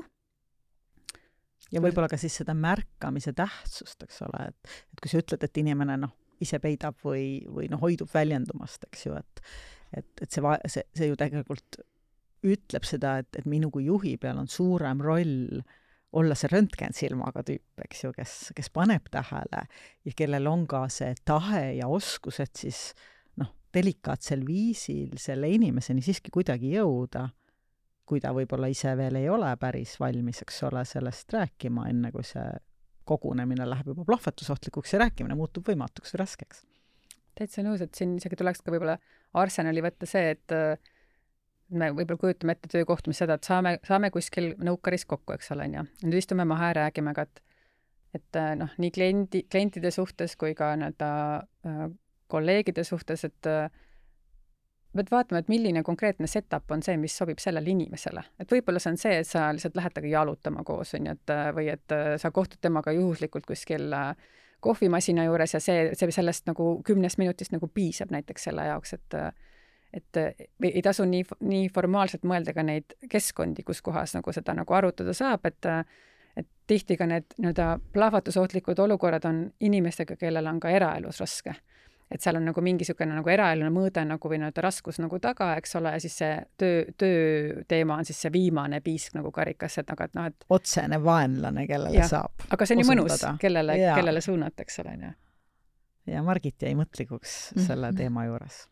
C: Ja võib-olla ka siis seda märkamise tähtsust, eks ole, et kui sa ütled, et inimene ise peidab või hoidub väljendumast, eks ju, et see ju tegelikult ütleb seda, et minu kui juhi peal on suurem roll olla see röntgensilmaga tüüp, eks ju, kes paneb tähele ja kellel on ka see tahe ja oskus, et siis delikaatsel viisil selle inimeseni siiski kuidagi jõuda, kui ta võib-olla ise veel ei ole päris valmis, eks ole, sellest rääkima, enne kui see kogunemine läheb juba plahvatusohtlikuks ja rääkimine muutub võimatuks või raskeks.
B: Täitsa nõus, et siin isegi tuleks ka võib-olla arsenali võtta see, et me võib-olla kujutame ette töökohtumis seda, et saame kuskil nõukaris kokku, eks ole, ja nüüd istume maha ja räägime ka, et nii klientide suhtes kui ka kolleegide suhtes, et pead vaatama, et milline konkreetne setup on see, mis sobib sellele inimesele. Et võib-olla see on see, et sa lihtsalt lähed jalutama koos, või et sa kohtud temaga juhuslikult kuskil kohvimasina juures ja see sellest 10 minutist piisab näiteks selle jaoks, et ei tasu nii formaalselt mõelda ka neid keskkondi, kus kohas seda arutada saab, et tihti ka need plahvatusohtlikud olukorrad on inimestega, kellel on ka eraelus raske. Et seal on mingisugune eraeluline mõõde või raskus taga, eks ole, ja siis see töö teema on siis see viimane piisk karikas, et
C: otsene vaenlane, kellele saab
B: aga see on ju mõnus, kellele suunata, eks ole.
C: Ja Margit jäi mõtlikuks selle teema juures.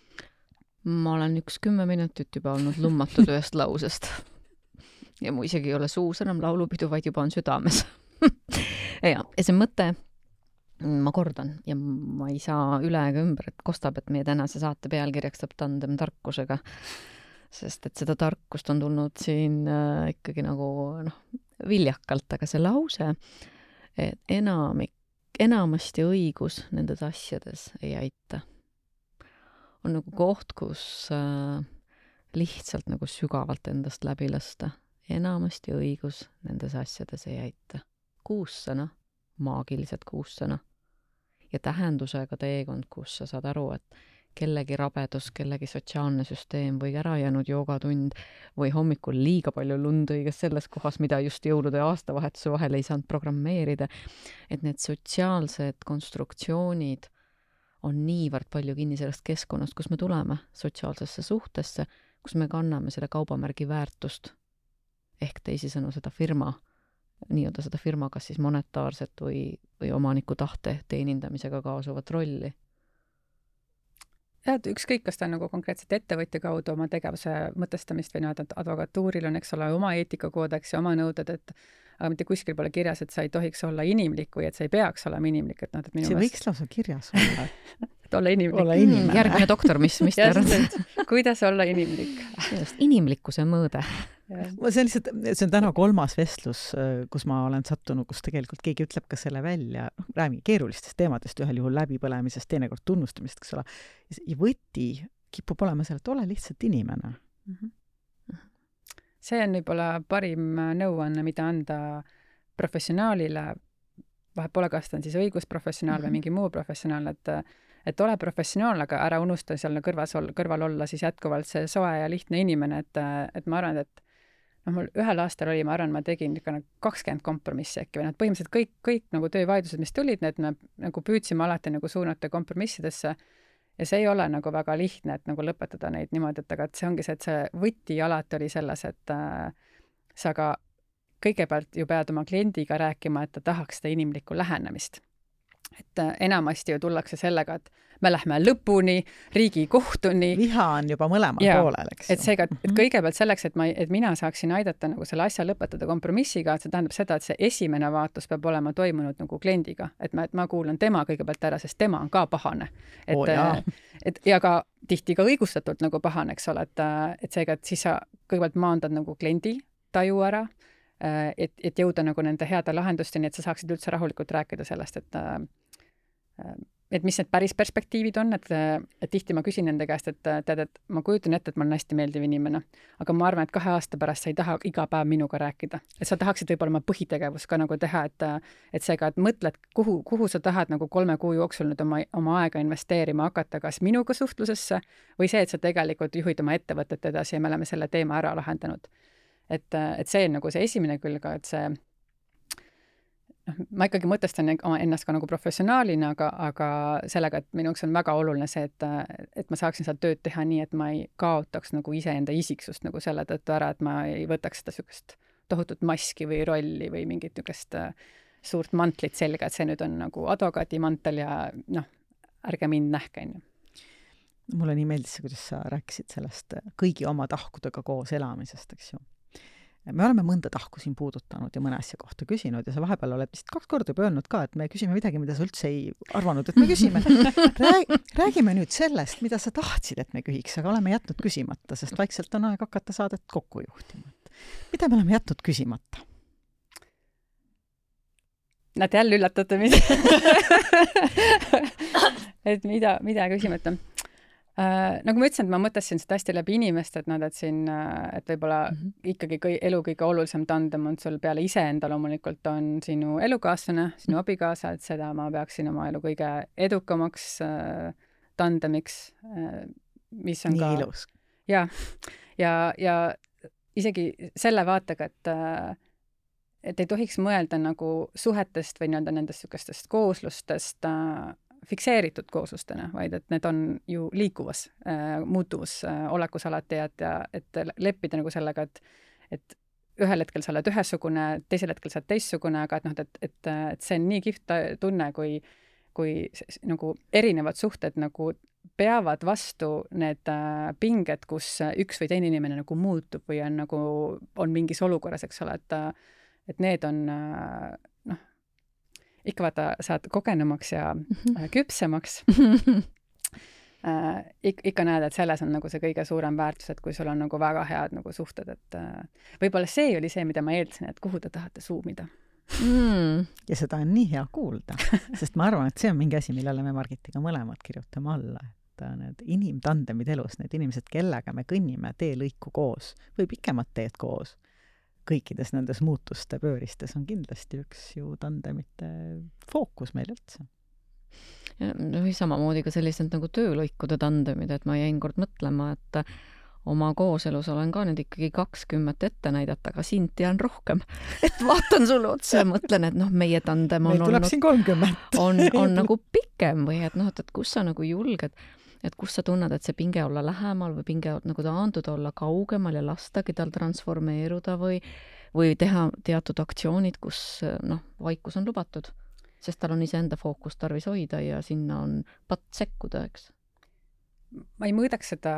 A: Ma olen 10 minutit juba olnud lummatud ühest lausest. Ja mu isegi ei ole suus enam laulupidu, vaid juba on südames. ja see mõte, ma kordan, ja ma ei saa üle ega ümber, et kostab, et meie tänase saate pealkirjaks saab tandem tarkusega, sest et seda tarkust on tulnud siin ikkagi viljakalt, aga see lause, et enamasti õigus nendes asjades ei aita. On koht, kus lihtsalt sügavalt endast läbi lasta. Enamasti õigus nendes asjades ei aita. 6 sõna, maagilised 6 sõna. Ja tähendusega teekond, kus sa saad aru, et kellegi rabedus, kellegi sotsiaalne süsteem või ära jäänud joogatund või hommikul liiga palju lund õiges selles kohas, mida just jõulude ja aastavahetuse vahel ei saanud programmeerida. Et need sotsiaalsed konstruktsioonid on niivõrd palju kinni sellest keskkonnast, kus me tuleme sotsiaalsesse suhtesse, kus me kanname selle kaubamärgi väärtust ehk teisisõnu seda firma, nii-öelda seda firma kas siis monetaarset või omaniku tahte teenindamisega kaasuvat rolli.
B: Ja ükskõik, kas ta on konkreetselt ettevõtja kaudu oma tegevuse mõtestamist või advokatuuril on, eks ole, oma eetikakoodeks ja oma nõuded, aga mitte kuskil pole kirjas, et sa ei tohiks olla inimlik või et sa ei peaks olema inimlik. Et
C: see võiks lausa kirjas olla.
B: et olla inimlik.
A: Järgmine doktor, mis te arvate?
B: Kuidas olla inimlik?
A: Inimlikkuse mõõde.
C: See on täna 3. vestlus, kus ma olen sattunud, kus tegelikult keegi ütleb ka selle välja, räägi keerulistest teemadest, ühel juhul läbipõlemisest, teinekord tunnustamisest, eks ole. Ja võti kipub olema seal, et ole lihtsalt inimene.
B: See on võib-olla parim nõuanne, mida anda professionaalile, vahet pole, kas ta on siis õigusprofessionaal või mingi muu professionaal, et ole professionaal, aga ära unusta seal kõrval olla siis jätkuvalt see soe ja lihtne inimene, et ma arvan, et mul ühel aastal oli, ma arvan, ma tegin 20 kompromissi äkki või põhimõtteliselt kõik töövaidlused, mis tulid, need me püüdsime alati suunata kompromissidesse ja see ei ole väga lihtne, et lõpetada neid niimoodi, et aga see ongi see, et see võti alati oli selles, et sa ka kõigepealt ju pead oma kliendiga rääkima, et ta tahaks seda inimlikku lähenemist. Et enamasti ju tullakse sellega, et me lähme lõpuni, Riigikohtuni.
C: Viha on juba mõlemal poolel, eks ju.
B: Et seega, et kõigepealt selleks, et mina saaksin aidata nagu selle asja lõpetada kompromissiga, et see tähendab seda, et see esimene vaatus peab olema toimunud nagu kliendiga. Et ma kuulan tema kõigepealt ära, sest tema on ka pahane. Ja ka tihti ka õigustatult nagu pahane, eks ole, et seega, et siis sa kõigepealt maandad nagu kliendi taju ära, et jõuda nagu nende heade lahendusteni, et sa saaksid üldse rahulikult rääkida sellest, et mis need päris perspektiivid on, et tihti ma küsin nende käest, et ma kujutan ette, et ma olen hästi meeldiv inimene, aga ma arvan, et 2 aasta pärast sa ei taha iga päev minuga rääkida. Et sa tahaksid võib-olla oma põhitegevus ka nagu teha, et seega, et mõtled, kuhu sa tahad nagu 3 kuu jooksul nüüd oma aega investeerima hakata, kas minuga suhtlusesse või see, et sa tegelikult juhid oma ettevõtet edasi ja me oleme selle teema ära lahendanud. Et see on nagu see esimene külg, et see ma ikkagi mõtestan ennast ka nagu professionaalina, aga sellega, et minuks on väga oluline see, et ma saaksin seda tööd teha nii, et ma ei kaotaks nagu iseenda isiksust nagu selle tõttu ära, et ma ei võtaks seda sükest tohutut maski või rolli või mingit niisugust suurt mantlit selga, et see nüüd on nagu advokaadimantel ja ärge mind nähke.
C: Mulle nii meeldis see, kuidas sa rääkisid sellest kõigi oma tahkudega koos elamisest, eks ju. Me oleme mõnda tahku siin puudutanud ja mõne asja kohta küsinud ja sa vahepeal oled vist 2 korda juba öelnud ka, et me küsime midagi, mida sa üldse ei arvanud, et me küsime. Räägime nüüd sellest, mida sa tahtsid, et me küsiks, aga oleme jätnud küsimata, sest vaikselt on aeg hakata saadet kokku juhtima. Mida me oleme jätnud küsimata?
B: Nad jälle üllatate mind. Et mida küsimata? Nagu ma ütlesin, et ma mõtlesin seda hästi läbi inimest, et et võib-olla ikkagi elu kõige olulisem tandem on sul peale iseenda loomulikult on sinu elukaaslane, sinu abikaasa, et seda ma peaksin oma elu kõige edukamaks tandemiks, mis on
C: nii
B: ka
C: ilus.
B: Ja isegi selle vaatega, et ei tohiks mõelda nagu suhetest või nendest sükestest kooslustest fikseeritud kooslustena, vaid et need on ju liikuvas, muutuvus olekus alati, et leppida nagu sellega, et ühel hetkel sa oled ühesugune, teisel hetkel sa oled teissugune, aga et see on nii kihvt tunne, kui nagu erinevad suhted nagu peavad vastu need pinged, kus üks või teine inimene nagu muutub või on mingis olukorras, eks ole, et need on ikka vaata, saad kogenumaks ja küpsemaks. Ikka näed, et selles on nagu see kõige suurem väärtus, et kui sul on nagu väga head nagu suhted, et võib-olla see oli see, mida ma eeldasin, et kuhu te tahate suumida.
C: Ja seda on nii hea kuulda, sest ma arvan, et see on mingi asi, millele me Margitiga mõlemad kirjutame alla, et need inimtandemid elus, need inimesed, kellega me kõnnime teelõiku koos või pikemat teed koos, kõikides nendes muutuste pööristes on kindlasti üks ju tandemite fookus meil üldse.
A: Või samamoodi ka sellised nagu töölõikude tandemid, et ma jäin kord mõtlema, et oma kooselus olen ka nüüd ikkagi 20 ette näidata, aga sind tean rohkem. Et vaatan sulle otsa ja mõtlen, et meie tandem on
C: meil tuleb siin 30.
A: on nagu pikem või et kus sa nagu julged, et kus sa tunned, et see pinge olla lähemal või pinge nagu taanduda olla kaugemal ja lastagi tal transformeeruda või teha teatud aktsioonid, kus vaikus on lubatud, sest tal on iseenda fookus tarvis hoida ja sinna on patt sekkuda, eks.
B: Ma ei mõõdaks seda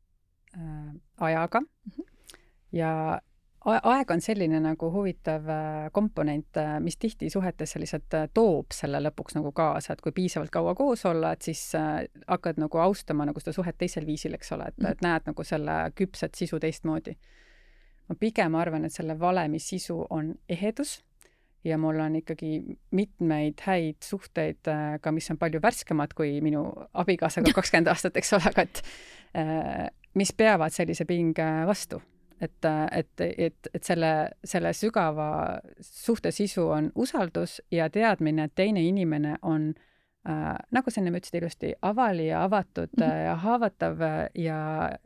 B: ajaga ja aeg on selline nagu huvitav komponent, mis tihti suhetes sellised toob selle lõpuks nagu kaasa, et kui piisavalt kaua koos olla, et siis hakkad nagu austama nagu seda suhet teisel viisil, eks ole, et näed nagu selle küpset sisu teistmoodi. Ma pigem arvan, et selle valemi sisu on ehedus ja mul on ikkagi mitmeid häid suhteid ka, mis on palju värskemad kui minu abikaasaga 20 aastat, eks ole, aga et mis peavad sellise pinge vastu. Et selle sügava suhte sisu on usaldus ja teadmine, et teine inimene on, nagu sa enne ütlesid ilusti, avali ja avatud ja haavatav ja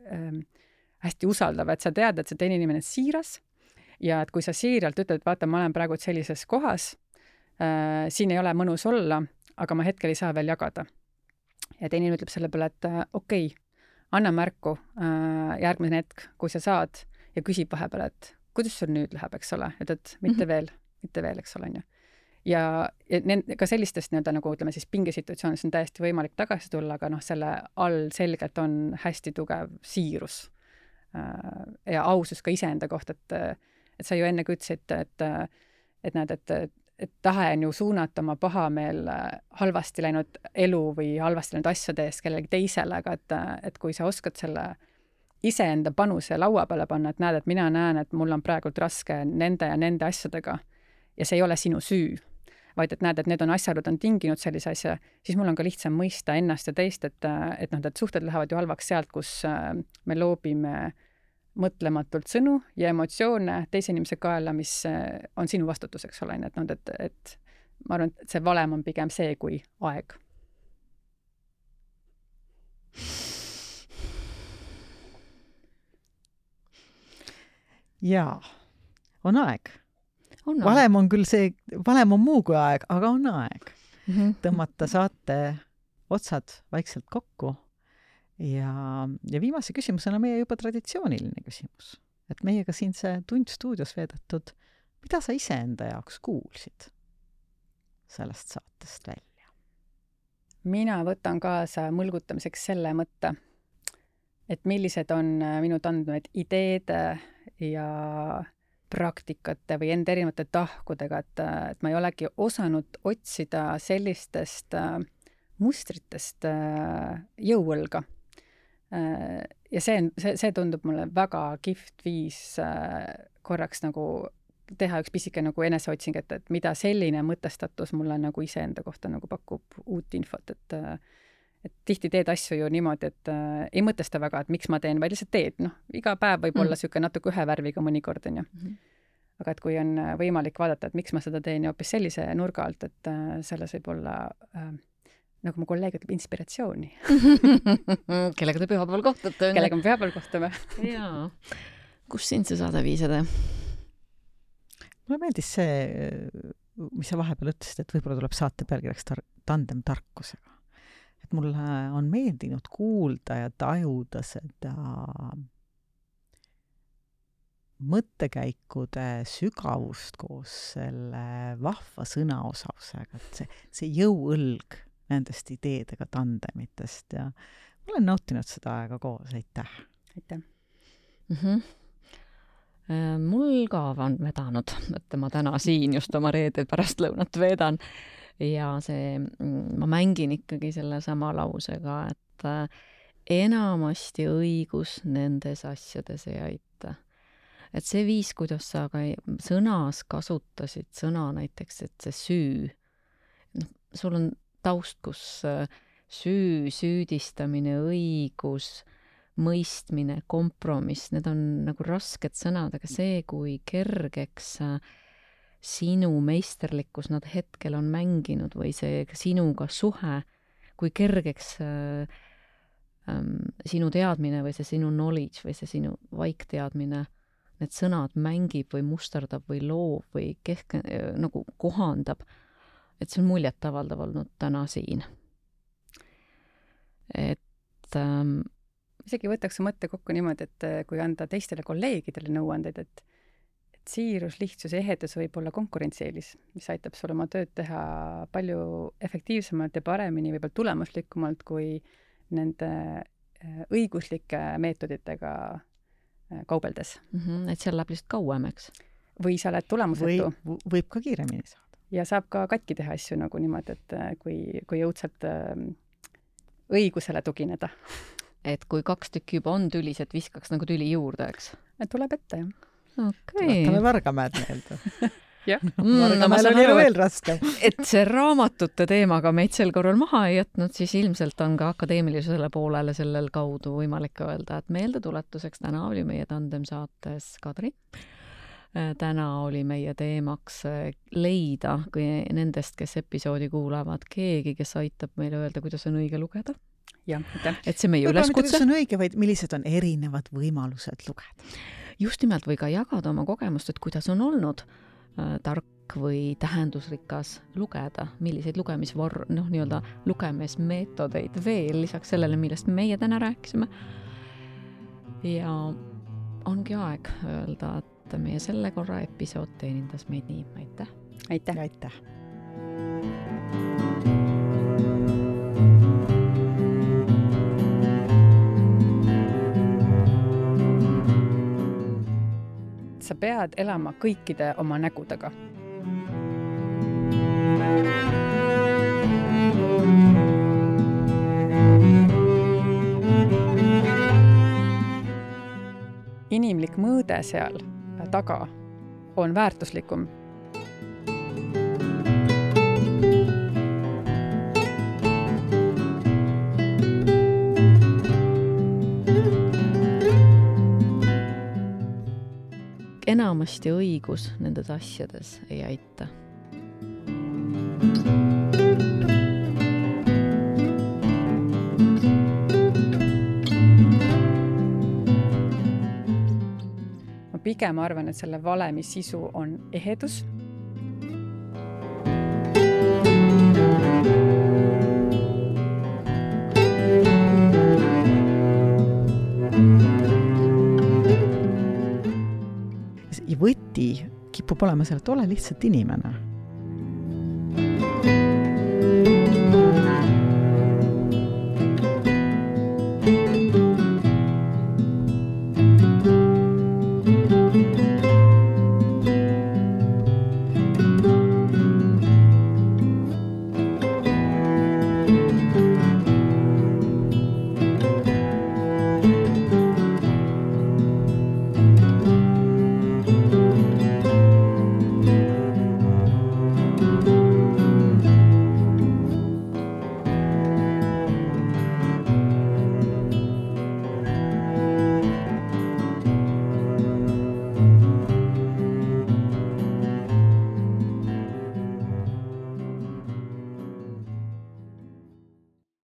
B: hästi usaldav, et sa tead, et see teine inimene on siiras ja et kui sa siiralt ütled, et vaata, ma olen praegu sellises kohas, siin ei ole mõnus olla, aga ma hetkel ei saa veel jagada. Ja teine ütleb selle peale, et okei, anna märku järgmine hetk, kui sa saad, ja küsib vahepeal, et kuidas sul nüüd läheb, eks ole, et mitte veel, eks ole, on ju. Ja ka sellistest nii-öelda nagu ütleme siis pingesituatsioonis on täiesti võimalik tagasi tulla, aga selle all selgelt on hästi tugev siirus ja ausus ka iseenda kohta, et sa ju enne ka ütlesid, et näed, et tahe on ju suunata oma pahameel halvasti läinud elu või halvasti läinud asjade eest kellelegi teisele, aga et kui sa oskad selle iseenda panuse laua peale panna, et näed, et mina näen, et mul on praegult raske nende ja nende asjadega ja see ei ole sinu süü, vaid et näed, et need on asjaolud on tinginud sellise asja, siis mul on ka lihtsam mõista ennast ja teist, et suhted lähevad ju halvaks sealt, kus me loobime mõtlematult sõnu ja emotsioone teise inimese kaela, mis on sinu vastutuseks ole, et ma arvan, et see valem on pigem see kui aeg.
C: Jaa, on aeg. Valem on küll see, valem on muu kui aeg, aga on aeg tõmmata saate otsad vaikselt kokku. Ja viimase küsimusena meie juba traditsiooniline küsimus, et meiega siin see tund stuudios veedetud, mida sa iseenda jaoks kuulsid sellest saatest välja?
B: Mina võtan kaasa mõlgutamiseks selle mõtte, et millised on minu tandmed ideede ja praktikate või enda erinevate tahkudega, et ma ei olegi osanud otsida sellistest mustritest jõuõlga. Ja see tundub mulle väga kihvt viis korraks nagu teha üks pisike nagu eneseotsing, et mida selline mõtestatus mulle nagu iseenda kohta nagu pakub uut infot, et tihti teed asju ju niimoodi, et ei mõtesta väga, et miks ma teen, vaid lihtsalt teed. Iga päev võib olla siuke natuke ühe värviga mõnikord, on ju. Aga et kui on võimalik vaadata, et miks ma seda teen ja hoopis sellise nurga alt, et selles võib olla, nagu mu kolleeg ütleb, inspiratsiooni.
A: Kellega te pühapäeval kohtate?
B: Kellega me pühapäeval kohtame.
A: Jaa. Kus sind see saade viisade?
C: Mulle meeldis see, mis sa vahepeal ütlesid, et võib-olla tuleb saate pealkirjaks tandem tarkusega. Et mulle on meeldinud kuulda ja tajuda seda mõttekäikude sügavust koos selle vahva sõnaosavusega, et see jõuõlg nendest ideedega tandemitest ja ma olen nautinud seda aega koos, aitäh!
B: Aitäh!
A: Mul ka on vedanud, et ma täna siin just oma reede pärastlõunat veedan ja ma mängin ikkagi selle sama lausega, et enamasti õigus nendes asjades ei aita. Et see viis, kuidas sa ka sõnas kasutasid sõna näiteks, et see süü, sul on taust, kus süü, süüdistamine, õigus, mõistmine, kompromiss, need on nagu rasked sõnad, aga see, kui kergeks sinu meisterlikkus nad hetkel on mänginud või see sinuga suhe, kui kergeks sinu teadmine või see sinu knowledge või see sinu vaikteadmine, need sõnad mängib või mustardab või loob või nagu kohandab, et see on muljetavaldav olnud täna siin. Et
B: isegi võtaks mõtte kokku niimoodi, et kui anda teistele kolleegidele nõuandeid, et siirus, lihtsus ja ehedus võib olla konkurentsieelis, mis aitab sul oma tööd teha palju efektiivsemalt ja paremini, võib-olla tulemuslikumalt kui nende õiguslike meetoditega kaubeldes.
A: Et seal läheb lihtsalt kauem, eks?
B: Või sa oled tulemusetu.
C: Võib ka kiiremini saada.
B: Ja saab ka katki teha asju nagu niimoodi, et kui jõudsalt õigusele tugineda.
A: Et kui 2 tükki juba on tülis, et viskaks nagu tüli juurde, eks?
B: Et tuleb ette, jah.
A: Okay.
C: Tuletame Vargamäed meelde.
B: Jah.
C: Vargamäel oli veel raske.
A: Et see raamatute teemaga meid sel korral maha ei jätnud, siis ilmselt on ka akadeemilisele poolele sellel kaudu võimalik öelda, et meeldetuletuseks täna oli meie tandem saates Kadri. Täna oli meie teemaks leida nendest, kes episoodi kuulavad, keegi, kes aitab meile öelda, kuidas on õige lugeda.
B: Ja,
A: et see meie üleskutse.
C: Kuidas on õige, vaid millised on erinevad võimalused lugeda.
A: Just nimelt või ka jagada oma kogemust, et kuidas on olnud tark või tähendusrikas lugeda, milliseid nii-öelda lugemismeetodeid veel lisaks sellele, millest meie täna rääkisime. Ja ongi aeg öelda, et meie selle korra episood teenindas meid nii. Aitäh!
B: Aitäh!
C: Aitäh!
B: Sa pead elama kõikide oma nägudega. Inimlik mõõde seal taga on väärtuslikum.
A: Enamasti õigus nendes asjades ei aita.
B: Ma pigem arvan, et selle valemi sisu on ehedus.
C: Võti kipub olema seal, et ole lihtsalt inimene.